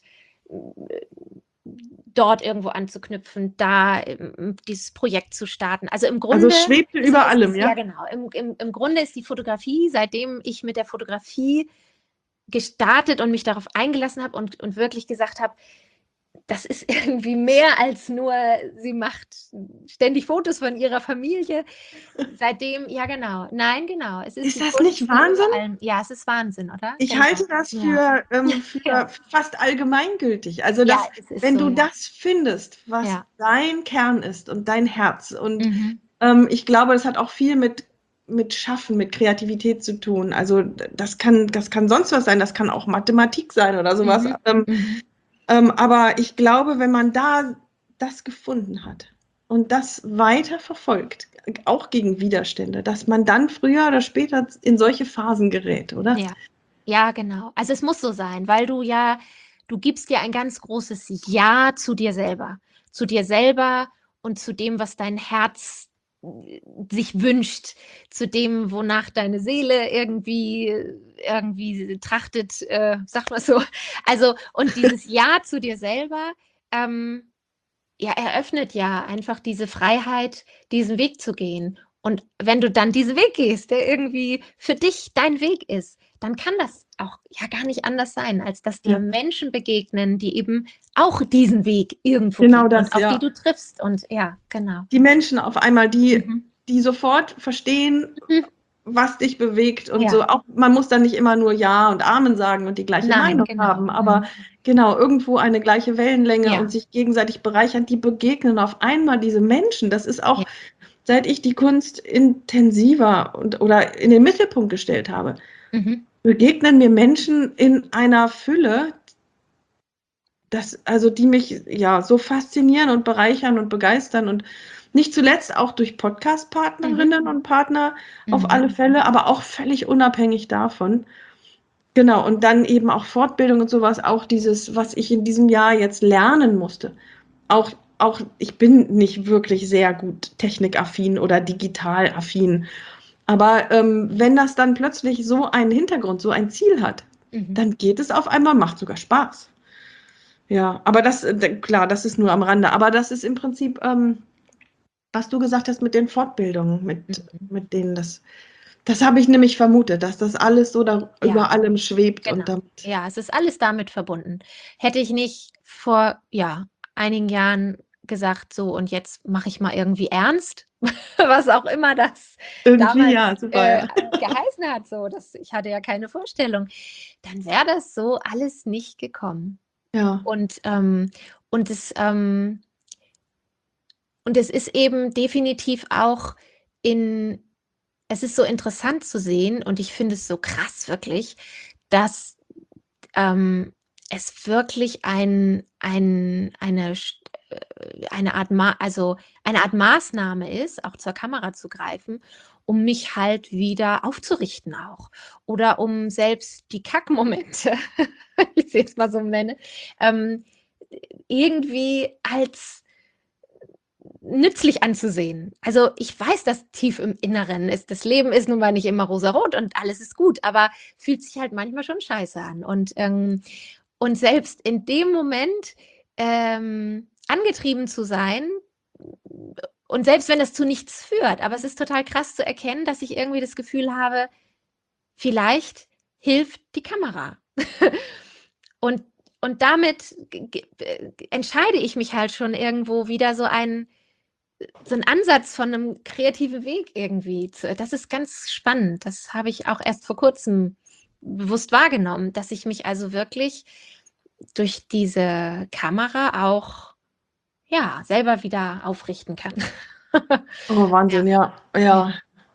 dort irgendwo anzuknüpfen, da dieses Projekt zu starten. Also im Grunde. Also schwebte über allem, ja? Ja, genau. Im Grunde ist die Fotografie, seitdem ich mit der Fotografie gestartet und mich darauf eingelassen habe und wirklich gesagt habe, das ist irgendwie mehr als nur, sie macht ständig Fotos von ihrer Familie. Seitdem, ja genau, nein, genau. Es ist Ist das nicht Wahnsinn? Ja, es ist Wahnsinn, oder? Ich Genau. halte das Ja. für fast allgemeingültig. Also, Ja, es ist wenn so, du ja. das findest, was Ja. dein Kern ist und dein Herz und Mhm. ich glaube, das hat auch viel mit mit Schaffen, mit Kreativität zu tun. Also das kann sonst was sein, das kann auch Mathematik sein oder sowas. Aber ich glaube, wenn man da das gefunden hat und das weiter verfolgt, auch gegen Widerstände, dass man dann früher oder später in solche Phasen gerät, oder? Ja, ja, genau. Also es muss so sein, weil du gibst dir ein ganz großes Ja zu dir selber und zu dem, was dein Herz sich wünscht, zu dem, wonach deine Seele irgendwie trachtet, sag mal so. Also, und dieses Ja zu dir selber, ja, eröffnet ja einfach diese Freiheit, diesen Weg zu gehen. Und wenn du dann diesen Weg gehst, der irgendwie für dich dein Weg ist, dann kann das auch ja gar nicht anders sein, als dass dir Menschen begegnen, die eben auch diesen Weg irgendwo Genau gehen das, und auf ja. die du triffst. Und ja, genau. Die Menschen auf einmal, die sofort verstehen, Mhm. was dich bewegt und Ja. so. Auch man muss dann nicht immer nur Ja und Amen sagen und die gleiche Meinung genau. haben, aber genau, irgendwo eine gleiche Wellenlänge Ja. und sich gegenseitig bereichern, die begegnen auf einmal diese Menschen. Das ist auch, seit ich die Kunst intensiver oder in den Mittelpunkt gestellt habe, begegnen mir Menschen in einer Fülle, also die mich ja so faszinieren und bereichern und begeistern und nicht zuletzt auch durch Podcast-Partnerinnen und Partner auf alle Fälle, aber auch völlig unabhängig davon. Genau, und dann eben auch Fortbildung und sowas, auch dieses, was ich in diesem Jahr jetzt lernen musste. Auch ich bin nicht wirklich sehr gut technikaffin oder digitalaffin, aber wenn das dann plötzlich so einen Hintergrund, so ein Ziel hat, dann geht es auf einmal, macht sogar Spaß. Ja, aber klar, das ist nur am Rande. Aber das ist im Prinzip, was du gesagt hast mit den Fortbildungen, mit denen das habe ich nämlich vermutet, dass das alles so da über allem schwebt und Genau. damit. Ja, es ist alles damit verbunden. Hätte ich nicht vor einigen Jahren gesagt, so und jetzt mache ich mal irgendwie ernst, was auch immer das Irgendwie, damals ja, super, ja. geheißen hat, so, ich hatte ja keine Vorstellung, dann wäre das so alles nicht gekommen. Ja. Und es ist eben definitiv auch es ist so interessant zu sehen und ich finde es so krass wirklich, dass es wirklich eine Art eine Art Maßnahme ist, auch zur Kamera zu greifen, um mich halt wieder aufzurichten auch. Oder um selbst die Kackmomente, wenn ich sie jetzt mal so nenne, irgendwie als nützlich anzusehen. Also ich weiß, dass tief im Inneren ist, das Leben ist nun mal nicht immer rosarot und alles ist gut, aber fühlt sich halt manchmal schon scheiße an. Und selbst in dem Moment angetrieben zu sein, und selbst wenn das zu nichts führt, aber es ist total krass zu erkennen, dass ich irgendwie das Gefühl habe, vielleicht hilft die Kamera. und, und damit entscheide ich mich halt schon irgendwo wieder so ein Ansatz von einem kreativen Weg irgendwie. Das ist ganz spannend. Das habe ich auch erst vor kurzem bewusst wahrgenommen, dass ich mich also wirklich durch diese Kamera auch selber wieder aufrichten kann. Oh, Wahnsinn, ja. Ja.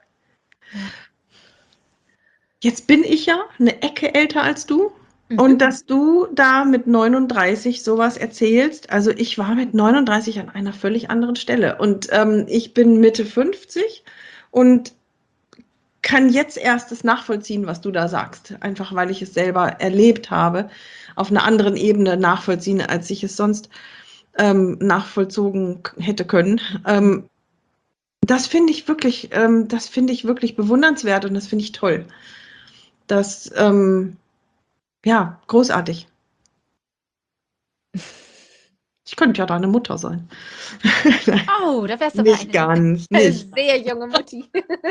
Jetzt bin ich ja eine Ecke älter als du. Und dass du da mit 39 sowas erzählst, also ich war mit 39 an einer völlig anderen Stelle. Und ich bin Mitte 50 und kann jetzt erst das nachvollziehen, was du da sagst. Einfach weil ich es selber erlebt habe, auf einer anderen Ebene nachvollziehen, als ich es sonst nachvollzogen hätte können. Das finde ich wirklich bewundernswert und das finde ich toll. Das, ja, großartig. Ich könnte ja deine Mutter sein. Oh, da wärst du aber Nicht ganz, eine nicht. sehr junge Mutti.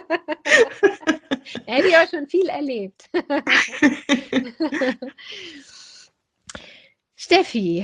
Da hätte ich auch schon viel erlebt. Steffi,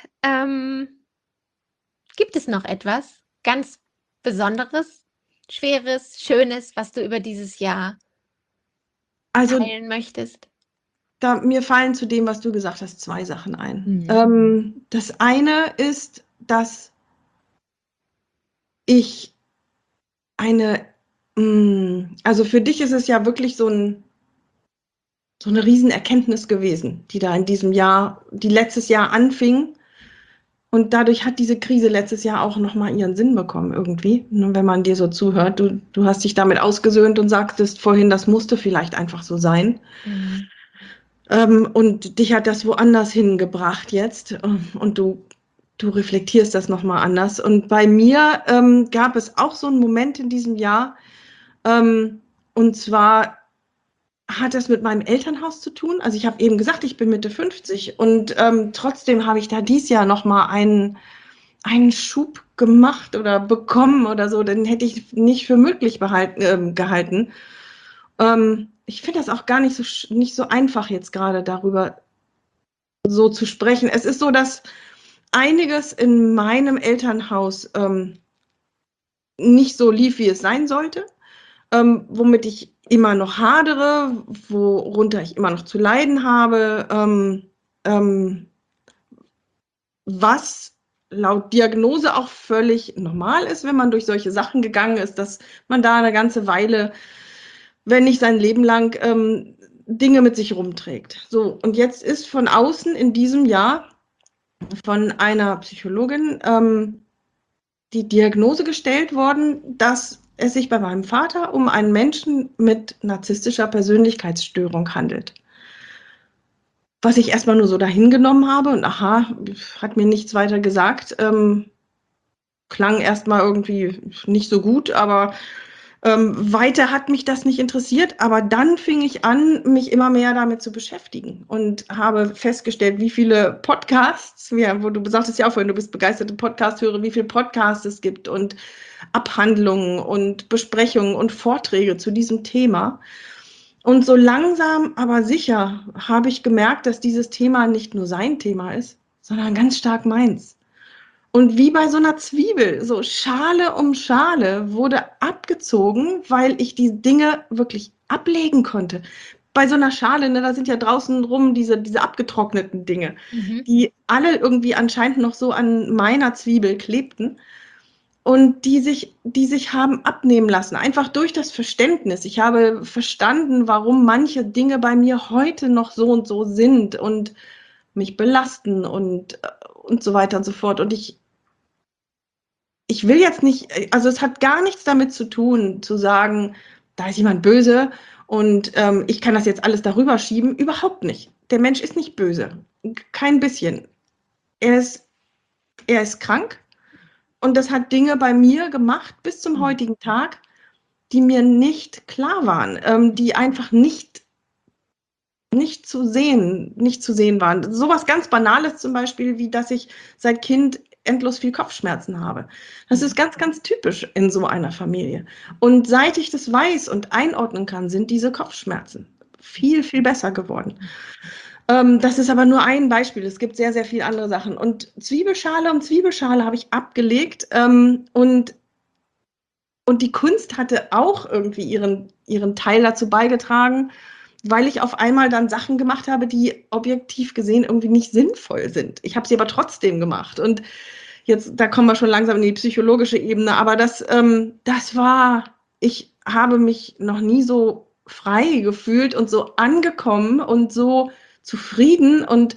gibt es noch etwas ganz Besonderes, Schweres, Schönes, was du über dieses Jahr Also, teilen möchtest? mir fallen zu dem, was du gesagt hast, zwei Sachen ein. Das eine ist, dass ich eine Also für dich ist es ja wirklich so eine Riesenerkenntnis gewesen, die da in diesem Jahr, die letztes Jahr anfing. Und dadurch hat diese Krise letztes Jahr auch nochmal ihren Sinn bekommen irgendwie, ne, wenn man dir so zuhört. Du hast dich damit ausgesöhnt und sagtest vorhin, das musste vielleicht einfach so sein. Mhm. Und dich hat das woanders hingebracht jetzt. Und du reflektierst das nochmal anders. Und bei mir gab es auch so einen Moment in diesem Jahr. Und zwar hat das mit meinem Elternhaus zu tun. Also ich habe eben gesagt, ich bin Mitte 50 und trotzdem habe ich da dieses Jahr nochmal einen Schub gemacht oder bekommen oder so. Den hätte ich nicht für möglich gehalten. Ich finde das auch gar nicht so einfach jetzt gerade darüber so zu sprechen. Es ist so, dass einiges in meinem Elternhaus nicht so lief, wie es sein sollte, womit ich immer noch hadere, worunter ich immer noch zu leiden habe, was laut Diagnose auch völlig normal ist, wenn man durch solche Sachen gegangen ist, dass man da eine ganze Weile, wenn nicht sein Leben lang, Dinge mit sich rumträgt. So, und jetzt ist von außen in diesem Jahr von einer Psychologin die Diagnose gestellt worden, dass es sich bei meinem Vater um einen Menschen mit narzisstischer Persönlichkeitsstörung handelt. Was ich erstmal nur so dahingenommen habe und aha, hat mir nichts weiter gesagt, klang erstmal irgendwie nicht so gut, aber weiter hat mich das nicht interessiert. Aber dann fing ich an, mich immer mehr damit zu beschäftigen und habe festgestellt, wie viele Podcasts, ja, wo du sagtest ja auch vorhin, du bist begeisterte Podcast-Hörer, wie viele Podcasts es gibt und Abhandlungen und Besprechungen und Vorträge zu diesem Thema. Und so langsam, aber sicher habe ich gemerkt, dass dieses Thema nicht nur sein Thema ist, sondern ganz stark meins. Und wie bei so einer Zwiebel, so Schale um Schale wurde abgezogen, weil ich die Dinge wirklich ablegen konnte. Bei so einer Schale, ne, da sind ja draußen rum diese abgetrockneten Dinge, die alle irgendwie anscheinend noch so an meiner Zwiebel klebten und die sich haben abnehmen lassen, einfach durch das Verständnis. Ich habe verstanden, warum manche Dinge bei mir heute noch so und so sind und mich belasten und so weiter und so fort. Und ich will jetzt nicht, also es hat gar nichts damit zu tun, zu sagen, da ist jemand böse und ich kann das jetzt alles darüber schieben. Überhaupt nicht. Der Mensch ist nicht böse. Kein bisschen. Er ist krank und das hat Dinge bei mir gemacht bis zum heutigen Tag, die mir nicht klar waren, die einfach nicht zu sehen waren. Sowas ganz Banales zum Beispiel, wie dass ich seit Kind endlos viel Kopfschmerzen habe. Das ist ganz, ganz typisch in so einer Familie. Und seit ich das weiß und einordnen kann, sind diese Kopfschmerzen viel, viel besser geworden. Das ist aber nur ein Beispiel. Es gibt sehr, sehr viele andere Sachen. Und Zwiebelschale um Zwiebelschale habe ich abgelegt. Und die Kunst hatte auch irgendwie ihren Teil dazu beigetragen, weil ich auf einmal dann Sachen gemacht habe, die objektiv gesehen irgendwie nicht sinnvoll sind. Ich habe sie aber trotzdem gemacht. Und jetzt, da kommen wir schon langsam in die psychologische Ebene, aber ich habe mich noch nie so frei gefühlt und so angekommen und so zufrieden und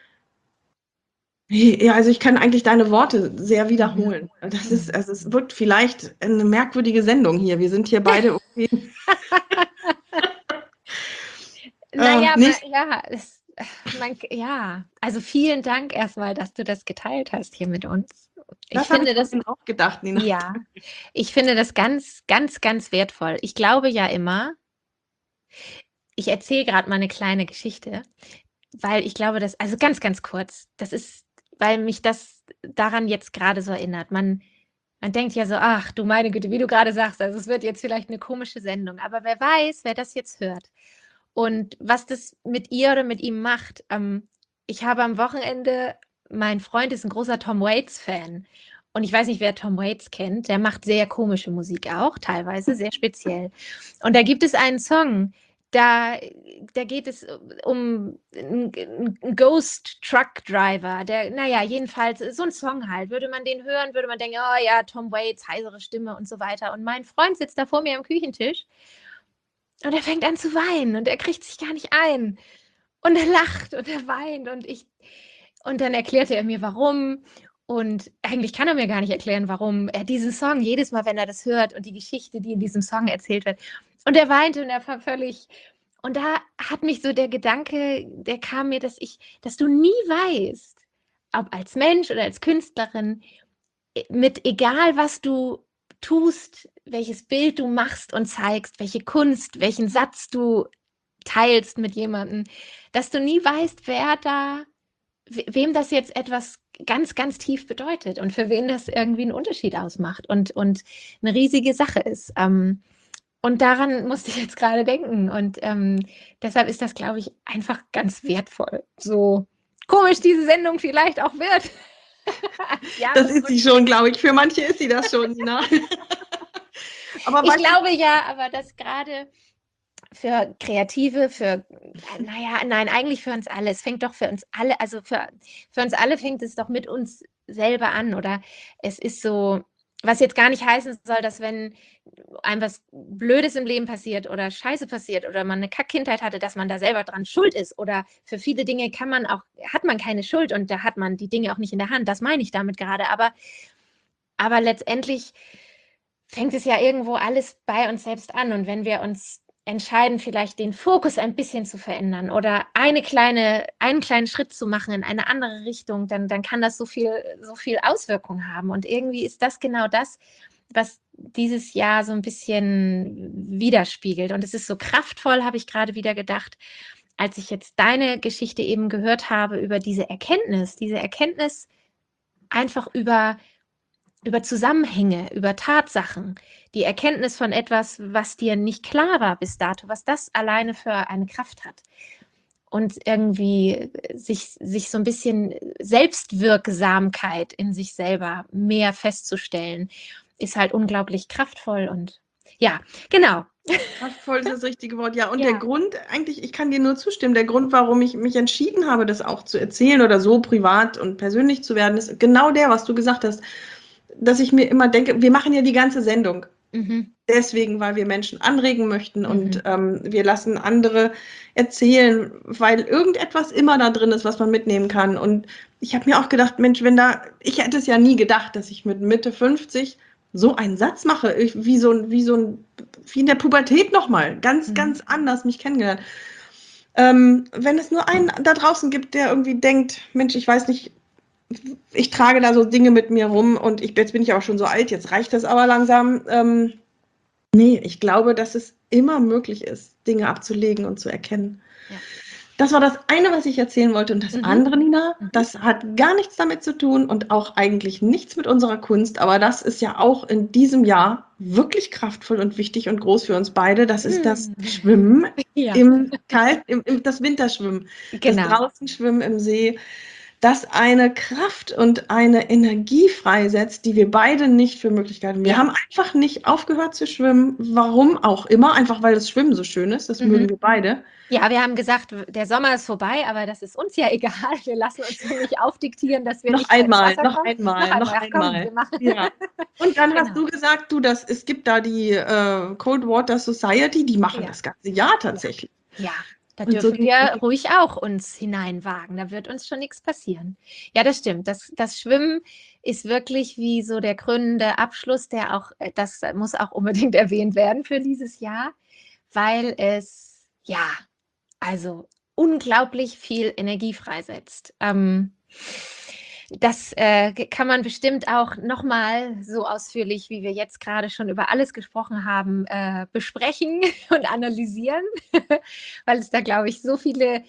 ja, also ich kann eigentlich deine Worte sehr wiederholen. Also es wird vielleicht eine merkwürdige Sendung hier. Wir sind hier beide okay. Naja, Nicht? ja, also vielen Dank erstmal, dass du das geteilt hast hier mit uns. Ich Das habe ich finde das, vorhin auch gedacht, Nina. ja, ich finde das ganz, ganz, ganz wertvoll. Ich glaube ja immer, ich erzähle gerade mal eine kleine Geschichte, weil ich glaube, also ganz, ganz kurz, das ist, weil mich das daran jetzt gerade so erinnert. Man denkt ja so, ach du meine Güte, wie du gerade sagst, also es wird jetzt vielleicht eine komische Sendung, aber wer weiß, wer das jetzt hört und was das mit ihr oder mit ihm macht. Ich habe am Wochenende, mein Freund ist ein großer Tom Waits-Fan und ich weiß nicht, wer Tom Waits kennt, der macht sehr komische Musik auch, teilweise sehr speziell. Und da gibt es einen Song, da geht es um einen Ghost Truck Driver, der, naja, jedenfalls so ein Song halt. Würde man den hören, würde man denken, oh ja, Tom Waits, heisere Stimme und so weiter. Und mein Freund sitzt da vor mir am Küchentisch und er fängt an zu weinen und er kriegt sich gar nicht ein. Und er lacht und er weint und dann erklärte er mir, warum. Und eigentlich kann er mir gar nicht erklären, warum er diesen Song jedes Mal, wenn er das hört und die Geschichte, die in diesem Song erzählt wird. Und er weinte und er war völlig. Und da hat mich so der Gedanke, der kam mir, dass du nie weißt, ob als Mensch oder als Künstlerin, mit egal was du tust, welches Bild du machst und zeigst, welche Kunst, welchen Satz du teilst mit jemandem, dass du nie weißt, wem das jetzt etwas ganz, ganz tief bedeutet und für wen das irgendwie einen Unterschied ausmacht und eine riesige Sache ist. Und daran musste ich jetzt gerade denken. Und deshalb ist das, glaube ich, einfach ganz wertvoll. So komisch diese Sendung vielleicht auch wird. Ja, das ist sie schon, glaube ich. Für manche ist sie das schon, Nina. Aber ich glaube ja, aber das gerade für Kreative, eigentlich für uns alle. Es fängt doch für uns alle, also für uns alle fängt es doch mit uns selber an, oder? Es ist so, was jetzt gar nicht heißen soll, dass wenn einem was Blödes im Leben passiert oder Scheiße passiert oder man eine Kackkindheit hatte, dass man da selber dran schuld ist, oder für viele Dinge hat man keine Schuld und da hat man die Dinge auch nicht in der Hand. Das meine ich damit gerade, aber letztendlich fängt es ja irgendwo alles bei uns selbst an, und wenn wir uns entscheiden, vielleicht den Fokus ein bisschen zu verändern oder einen kleinen Schritt zu machen in eine andere Richtung, dann kann das so viel Auswirkungen haben. Und irgendwie ist das genau das, was dieses Jahr so ein bisschen widerspiegelt. Und es ist so kraftvoll, habe ich gerade wieder gedacht, als ich jetzt deine Geschichte eben gehört habe über diese Erkenntnis einfach über Zusammenhänge, über Tatsachen, die Erkenntnis von etwas, was dir nicht klar war bis dato, was das alleine für eine Kraft hat. Und irgendwie sich so ein bisschen Selbstwirksamkeit in sich selber mehr festzustellen, ist halt unglaublich kraftvoll. Und ja, genau. Kraftvoll ist das richtige Wort, ja. Und der Grund, eigentlich, ich kann dir nur zustimmen, der Grund, warum ich mich entschieden habe, das auch zu erzählen oder so privat und persönlich zu werden, ist genau der, was du gesagt hast, dass ich mir immer denke, wir machen ja die ganze Sendung. Deswegen, weil wir Menschen anregen möchten und wir lassen andere erzählen, weil irgendetwas immer da drin ist, was man mitnehmen kann. Und ich habe mir auch gedacht, Mensch, ich hätte es ja nie gedacht, dass ich mit Mitte 50 so einen Satz mache, wie in der Pubertät nochmal, ganz anders mich kennengelernt. Wenn es nur einen da draußen gibt, der irgendwie denkt, Mensch, ich weiß nicht, ich trage da so Dinge mit mir rum und jetzt bin ich auch schon so alt, jetzt reicht das aber langsam. Nee, ich glaube, dass es immer möglich ist, Dinge abzulegen und zu erkennen. Ja. Das war das eine, was ich erzählen wollte. Und das andere, Nina, das hat gar nichts damit zu tun und auch eigentlich nichts mit unserer Kunst. Aber das ist ja auch in diesem Jahr wirklich kraftvoll und wichtig und groß für uns beide. Das ist das Schwimmen das Winterschwimmen. Genau. Das draußen Schwimmen im See, das eine Kraft und eine Energie freisetzt, die wir beide nicht für möglich halten. Wir haben einfach nicht aufgehört zu schwimmen, warum auch immer, einfach weil das Schwimmen so schön ist, das mögen wir beide. Ja, wir haben gesagt, der Sommer ist vorbei, aber das ist uns ja egal, wir lassen uns nicht aufdiktieren, dass wir noch einmal. Ja. Und dann hast du gesagt, es gibt da die Cold Water Society, die machen das ganze Jahr tatsächlich. Ja. Da dürfen wir ruhig auch uns hineinwagen. Da wird uns schon nichts passieren. Ja, das stimmt. Das Schwimmen ist wirklich wie so der krönende Abschluss, das muss auch unbedingt erwähnt werden für dieses Jahr, weil es, also unglaublich viel Energie freisetzt. Das kann man bestimmt auch nochmal so ausführlich, wie wir jetzt gerade schon über alles gesprochen haben, besprechen und analysieren, weil es da, glaube ich, so viele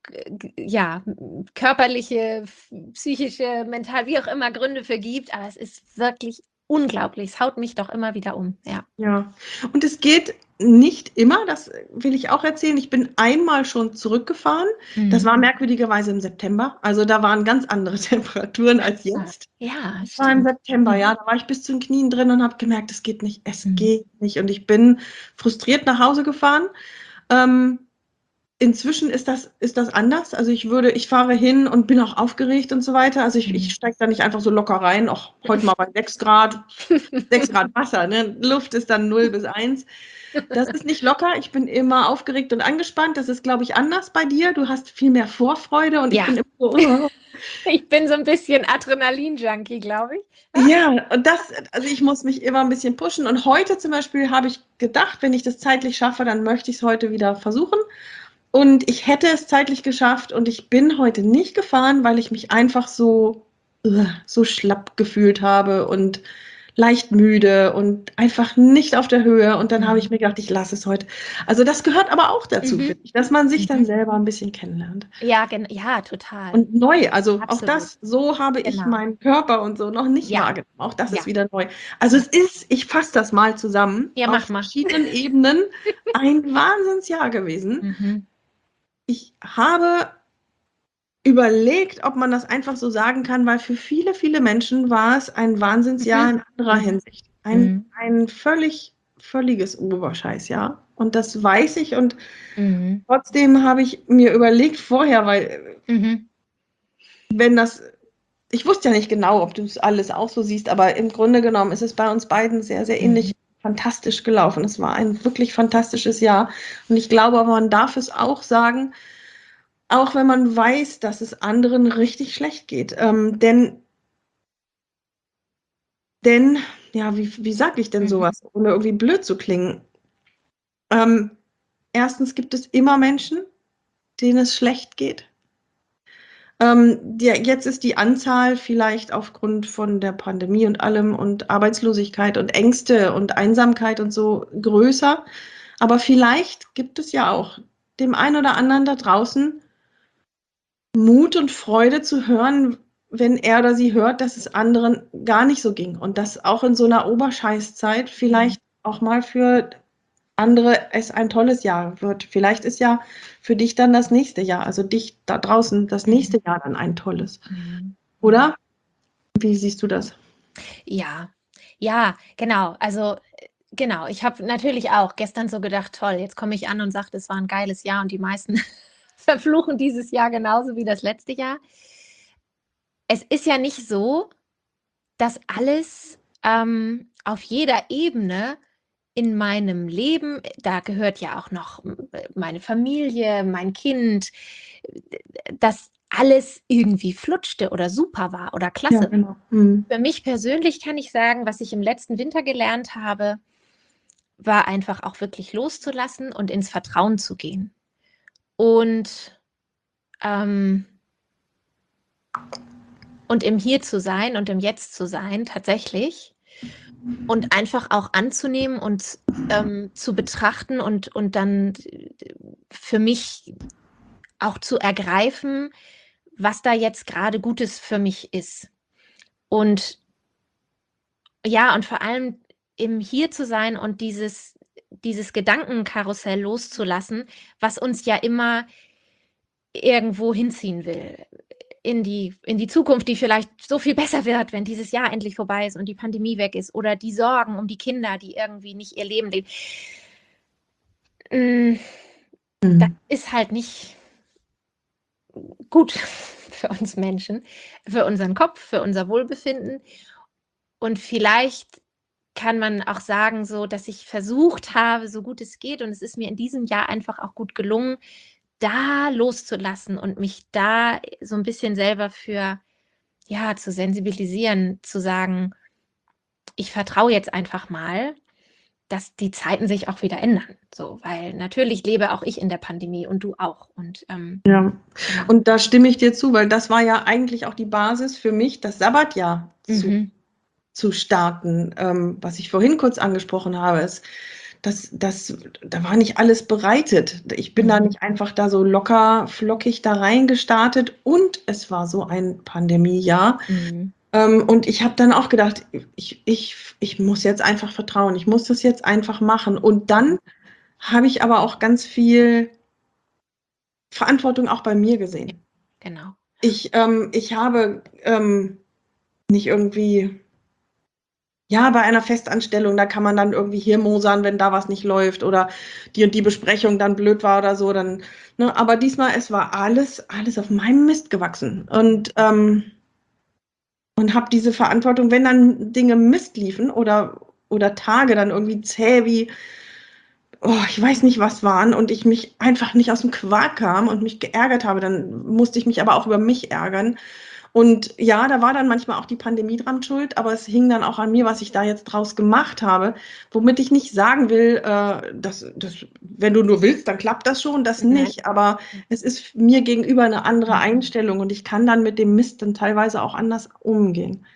körperliche, psychische, mental, wie auch immer Gründe für gibt. Aber es ist wirklich unglaublich. Es haut mich doch immer wieder um. Ja. Und es geht nicht immer, das will ich auch erzählen. Ich bin einmal schon zurückgefahren. Das war merkwürdigerweise im September. Also da waren ganz andere Temperaturen als jetzt. Ja, das war im September, da war ich bis zu den Knien drin und habe gemerkt, es geht nicht. Und ich bin frustriert nach Hause gefahren. Inzwischen ist das anders. Also ich fahre hin und bin auch aufgeregt und so weiter. Also ich steige da nicht einfach so locker rein, auch heute mal bei 6 Grad, 6 Grad Wasser, ne? Luft ist dann 0 bis 1. Das ist nicht locker. Ich bin immer aufgeregt und angespannt. Das ist, glaube ich, anders bei dir. Du hast viel mehr Vorfreude und ich Ja. bin immer so. Ich bin so ein bisschen Adrenalin-Junkie, glaube ich. Ja, und also ich muss mich immer ein bisschen pushen. Und heute zum Beispiel habe ich gedacht, wenn ich das zeitlich schaffe, dann möchte ich es heute wieder versuchen. Und ich hätte es zeitlich geschafft und ich bin heute nicht gefahren, weil ich mich einfach so schlapp gefühlt habe und leicht müde und einfach nicht auf der Höhe. Und dann habe ich mir gedacht, ich lasse es heute. Also das gehört aber auch dazu, finde ich, dass man sich dann selber ein bisschen kennenlernt. Ja, ja, total. Und neu, also auch Absolut. so habe ich Genau. meinen Körper und so noch nicht Ja. wahrgenommen. Auch das Ja. ist wieder neu. Also ich fasse das mal zusammen, Ja, auf mach mal. verschiedenen Ebenen ein Wahnsinnsjahr gewesen. Ich habe überlegt, ob man das einfach so sagen kann, weil für viele, viele Menschen war es ein Wahnsinnsjahr in anderer Hinsicht. Ein völliges Oberscheißjahr. Und das weiß ich und trotzdem habe ich mir überlegt vorher, weil ich wusste ja nicht genau, ob du es alles auch so siehst, aber im Grunde genommen ist es bei uns beiden sehr, sehr ähnlich fantastisch gelaufen. Es war ein wirklich fantastisches Jahr. Und ich glaube, aber man darf es auch sagen, auch wenn man weiß, dass es anderen richtig schlecht geht. Denn, ja, wie sage ich denn sowas, ohne irgendwie blöd zu klingen? Erstens gibt es immer Menschen, denen es schlecht geht. Jetzt ist die Anzahl vielleicht aufgrund von der Pandemie und allem und Arbeitslosigkeit und Ängste und Einsamkeit und so größer. Aber vielleicht gibt es ja auch dem einen oder anderen da draußen Mut und Freude zu hören, wenn er oder sie hört, dass es anderen gar nicht so ging und dass auch in so einer Oberscheißzeit vielleicht auch mal für andere es ein tolles Jahr wird. Vielleicht ist ja für dich dann das nächste Jahr, also dich da draußen das nächste Jahr dann ein tolles. Oder? Wie siehst du das? Ja, ja, genau. Also genau, ich habe natürlich auch gestern so gedacht, toll, jetzt komme ich an und sage, es war ein geiles Jahr und die meisten verfluchen dieses Jahr genauso wie das letzte Jahr. Es ist ja nicht so, dass alles auf jeder Ebene in meinem Leben, da gehört ja auch noch meine Familie, mein Kind, dass alles irgendwie flutschte oder super war oder klasse. Ja, genau. Für mich persönlich kann ich sagen, was ich im letzten Winter gelernt habe, war einfach auch wirklich loszulassen und ins Vertrauen zu gehen. Und im Hier zu sein und im Jetzt zu sein, tatsächlich. Und einfach auch anzunehmen und zu betrachten und dann für mich auch zu ergreifen, was da jetzt gerade Gutes für mich ist. Und ja, und vor allem im Hier zu sein und dieses Gedankenkarussell loszulassen, was uns ja immer irgendwo hinziehen will. In die Zukunft, die vielleicht so viel besser wird, wenn dieses Jahr endlich vorbei ist und die Pandemie weg ist. Oder die Sorgen um die Kinder, die irgendwie nicht ihr Leben leben. Das ist halt nicht gut für uns Menschen, für unseren Kopf, für unser Wohlbefinden. Und vielleicht kann man auch sagen, so, dass ich versucht habe, so gut es geht, und es ist mir in diesem Jahr einfach auch gut gelungen, da loszulassen und mich da so ein bisschen selber für, ja, zu sensibilisieren, zu sagen, ich vertraue jetzt einfach mal, dass die Zeiten sich auch wieder ändern. So, weil natürlich lebe auch ich in der Pandemie und du auch. Und ja, und da stimme ich dir zu, weil das war ja eigentlich auch die Basis für mich, das Sabbatjahr zu starten, was ich vorhin kurz angesprochen habe. Da war nicht alles bereitet. Ich bin da nicht einfach da so locker, flockig da reingestartet und es war so ein Pandemiejahr. Und ich habe dann auch gedacht, ich muss jetzt einfach vertrauen, ich muss das jetzt einfach machen. Und dann habe ich aber auch ganz viel Verantwortung auch bei mir gesehen. Genau. Ich habe nicht irgendwie Ja, bei einer Festanstellung, da kann man dann irgendwie hier mosern, wenn da was nicht läuft oder die und die Besprechung dann blöd war oder so, dann, ne, aber diesmal, es war alles auf meinem Mist gewachsen und habe diese Verantwortung, wenn dann Dinge Mist liefen oder Tage dann irgendwie zäh wie, oh, ich weiß nicht was waren und ich mich einfach nicht aus dem Quark kam und mich geärgert habe, dann musste ich mich aber auch über mich ärgern. Und ja, da war dann manchmal auch die Pandemie dran schuld, aber es hing dann auch an mir, was ich da jetzt draus gemacht habe, womit ich nicht sagen will, wenn du nur willst, dann klappt das schon, das nicht, aber es ist mir gegenüber eine andere Einstellung und ich kann dann mit dem Mist dann teilweise auch anders umgehen.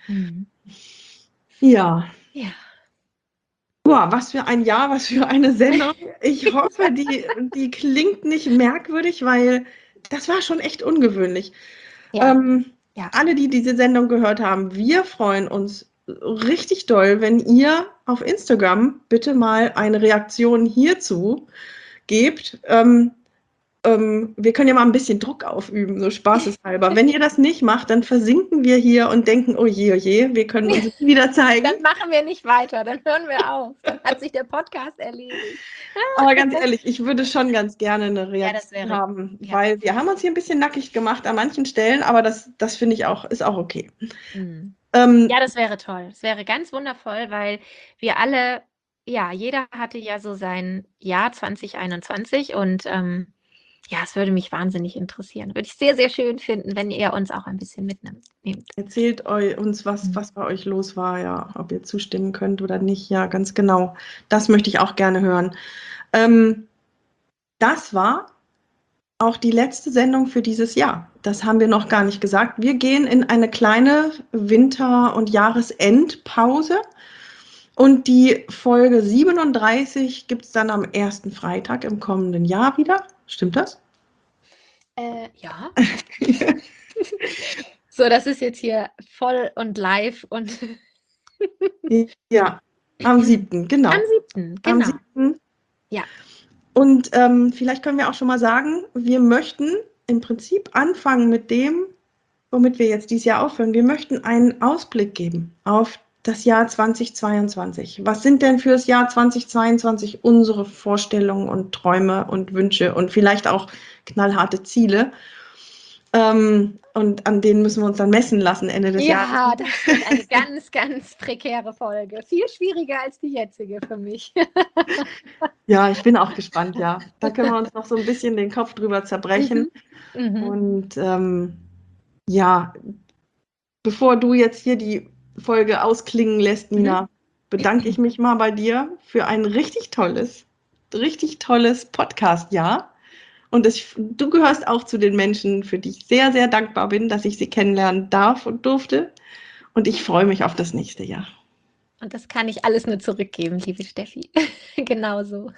Ja. Ja. Boah, was für ein Jahr, was für eine Sendung. Ich hoffe, die klingt nicht merkwürdig, weil das war schon echt ungewöhnlich. Ja. Alle, die diese Sendung gehört haben, wir freuen uns richtig doll, wenn ihr auf Instagram bitte mal eine Reaktion hierzu gebt. Wir können ja mal ein bisschen Druck aufüben, so spaßeshalber. Wenn ihr das nicht macht, dann versinken wir hier und denken, oh je, wir können uns nicht wieder zeigen. Dann machen wir nicht weiter, dann hören wir auf. Dann hat sich der Podcast erledigt. Aber ganz ehrlich, ich würde schon ganz gerne eine Reaktion haben, ja, weil wir haben uns hier ein bisschen nackig gemacht an manchen Stellen, aber das finde ich auch, ist auch okay. Ja, das wäre toll. Das wäre ganz wundervoll, weil wir alle, ja, jeder hatte ja so sein Jahr 2021 und ja, es würde mich wahnsinnig interessieren. Würde ich sehr, sehr schön finden, wenn ihr uns auch ein bisschen mitnimmt. Erzählt uns, was bei euch los war, ja, ob ihr zustimmen könnt oder nicht. Ja, ganz genau. Das möchte ich auch gerne hören. Das war auch die letzte Sendung für dieses Jahr. Das haben wir noch gar nicht gesagt. Wir gehen in eine kleine Winter- und Jahresendpause. Und die Folge 37 gibt es dann am ersten Freitag im kommenden Jahr wieder. Stimmt das? Ja. So, das ist jetzt hier voll und live und ja, am 7., genau. Am 7., genau. Am 7. Ja. Und vielleicht können wir auch schon mal sagen, wir möchten im Prinzip anfangen mit dem, womit wir jetzt dieses Jahr aufhören. Wir möchten einen Ausblick geben auf das Jahr 2022. Was sind denn für das Jahr 2022 unsere Vorstellungen und Träume und Wünsche und vielleicht auch knallharte Ziele? Und an denen müssen wir uns dann messen lassen Ende des Jahres. Ja, das ist eine ganz, ganz prekäre Folge. Viel schwieriger als die jetzige für mich. Ja, ich bin auch gespannt, ja. Da können wir uns noch so ein bisschen den Kopf drüber zerbrechen. Und ja, bevor du jetzt hier die Folge ausklingen lässt, Nina, bedanke ich mich mal bei dir für ein richtig tolles Podcast-Jahr. Und du gehörst auch zu den Menschen, für die ich sehr, sehr dankbar bin, dass ich sie kennenlernen darf und durfte. Und ich freue mich auf das nächste Jahr. Und das kann ich alles nur zurückgeben, liebe Steffi. Genauso.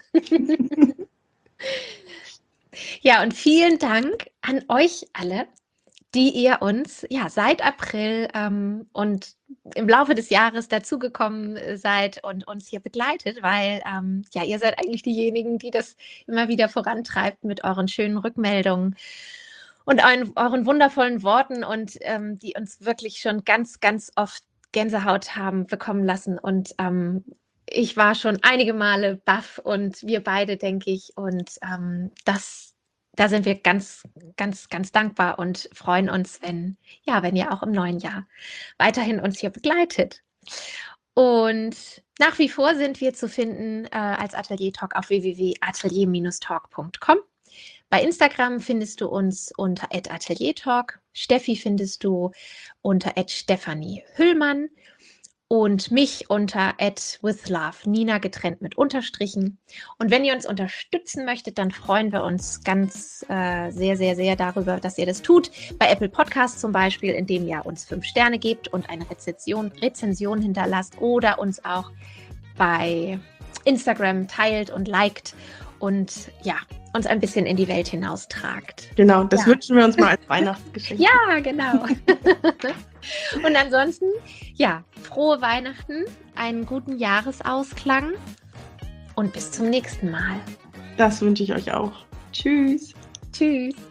Ja, und vielen Dank an euch alle, die ihr uns ja seit April und im Laufe des Jahres dazugekommen seid und uns hier begleitet, weil ja, ihr seid eigentlich diejenigen, die das immer wieder vorantreibt mit euren schönen Rückmeldungen und euren wundervollen Worten und die uns wirklich schon ganz, ganz oft Gänsehaut haben bekommen lassen. Und ich war schon einige Male baff und wir beide, denke ich, und da sind wir ganz, ganz, ganz dankbar und freuen uns, wenn ihr auch im neuen Jahr weiterhin uns hier begleitet. Und nach wie vor sind wir zu finden als Atelier Talk auf www.atelier-talk.com. Bei Instagram findest du uns unter @ateliertalk. Steffi findest du unter @Stefanie Hüllmann. Und mich unter @withlove, Nina getrennt mit Unterstrichen. Und wenn ihr uns unterstützen möchtet, dann freuen wir uns ganz sehr, sehr, sehr darüber, dass ihr das tut. Bei Apple Podcasts zum Beispiel, indem ihr uns 5 Sterne gebt und eine Rezension hinterlasst oder uns auch bei Instagram teilt und liked und ja, uns ein bisschen in die Welt hinaustragt. Genau, das wünschen wir uns mal als Weihnachtsgeschenk. Ja, genau. Und ansonsten, ja, frohe Weihnachten, einen guten Jahresausklang und bis zum nächsten Mal. Das wünsche ich euch auch. Tschüss. Tschüss.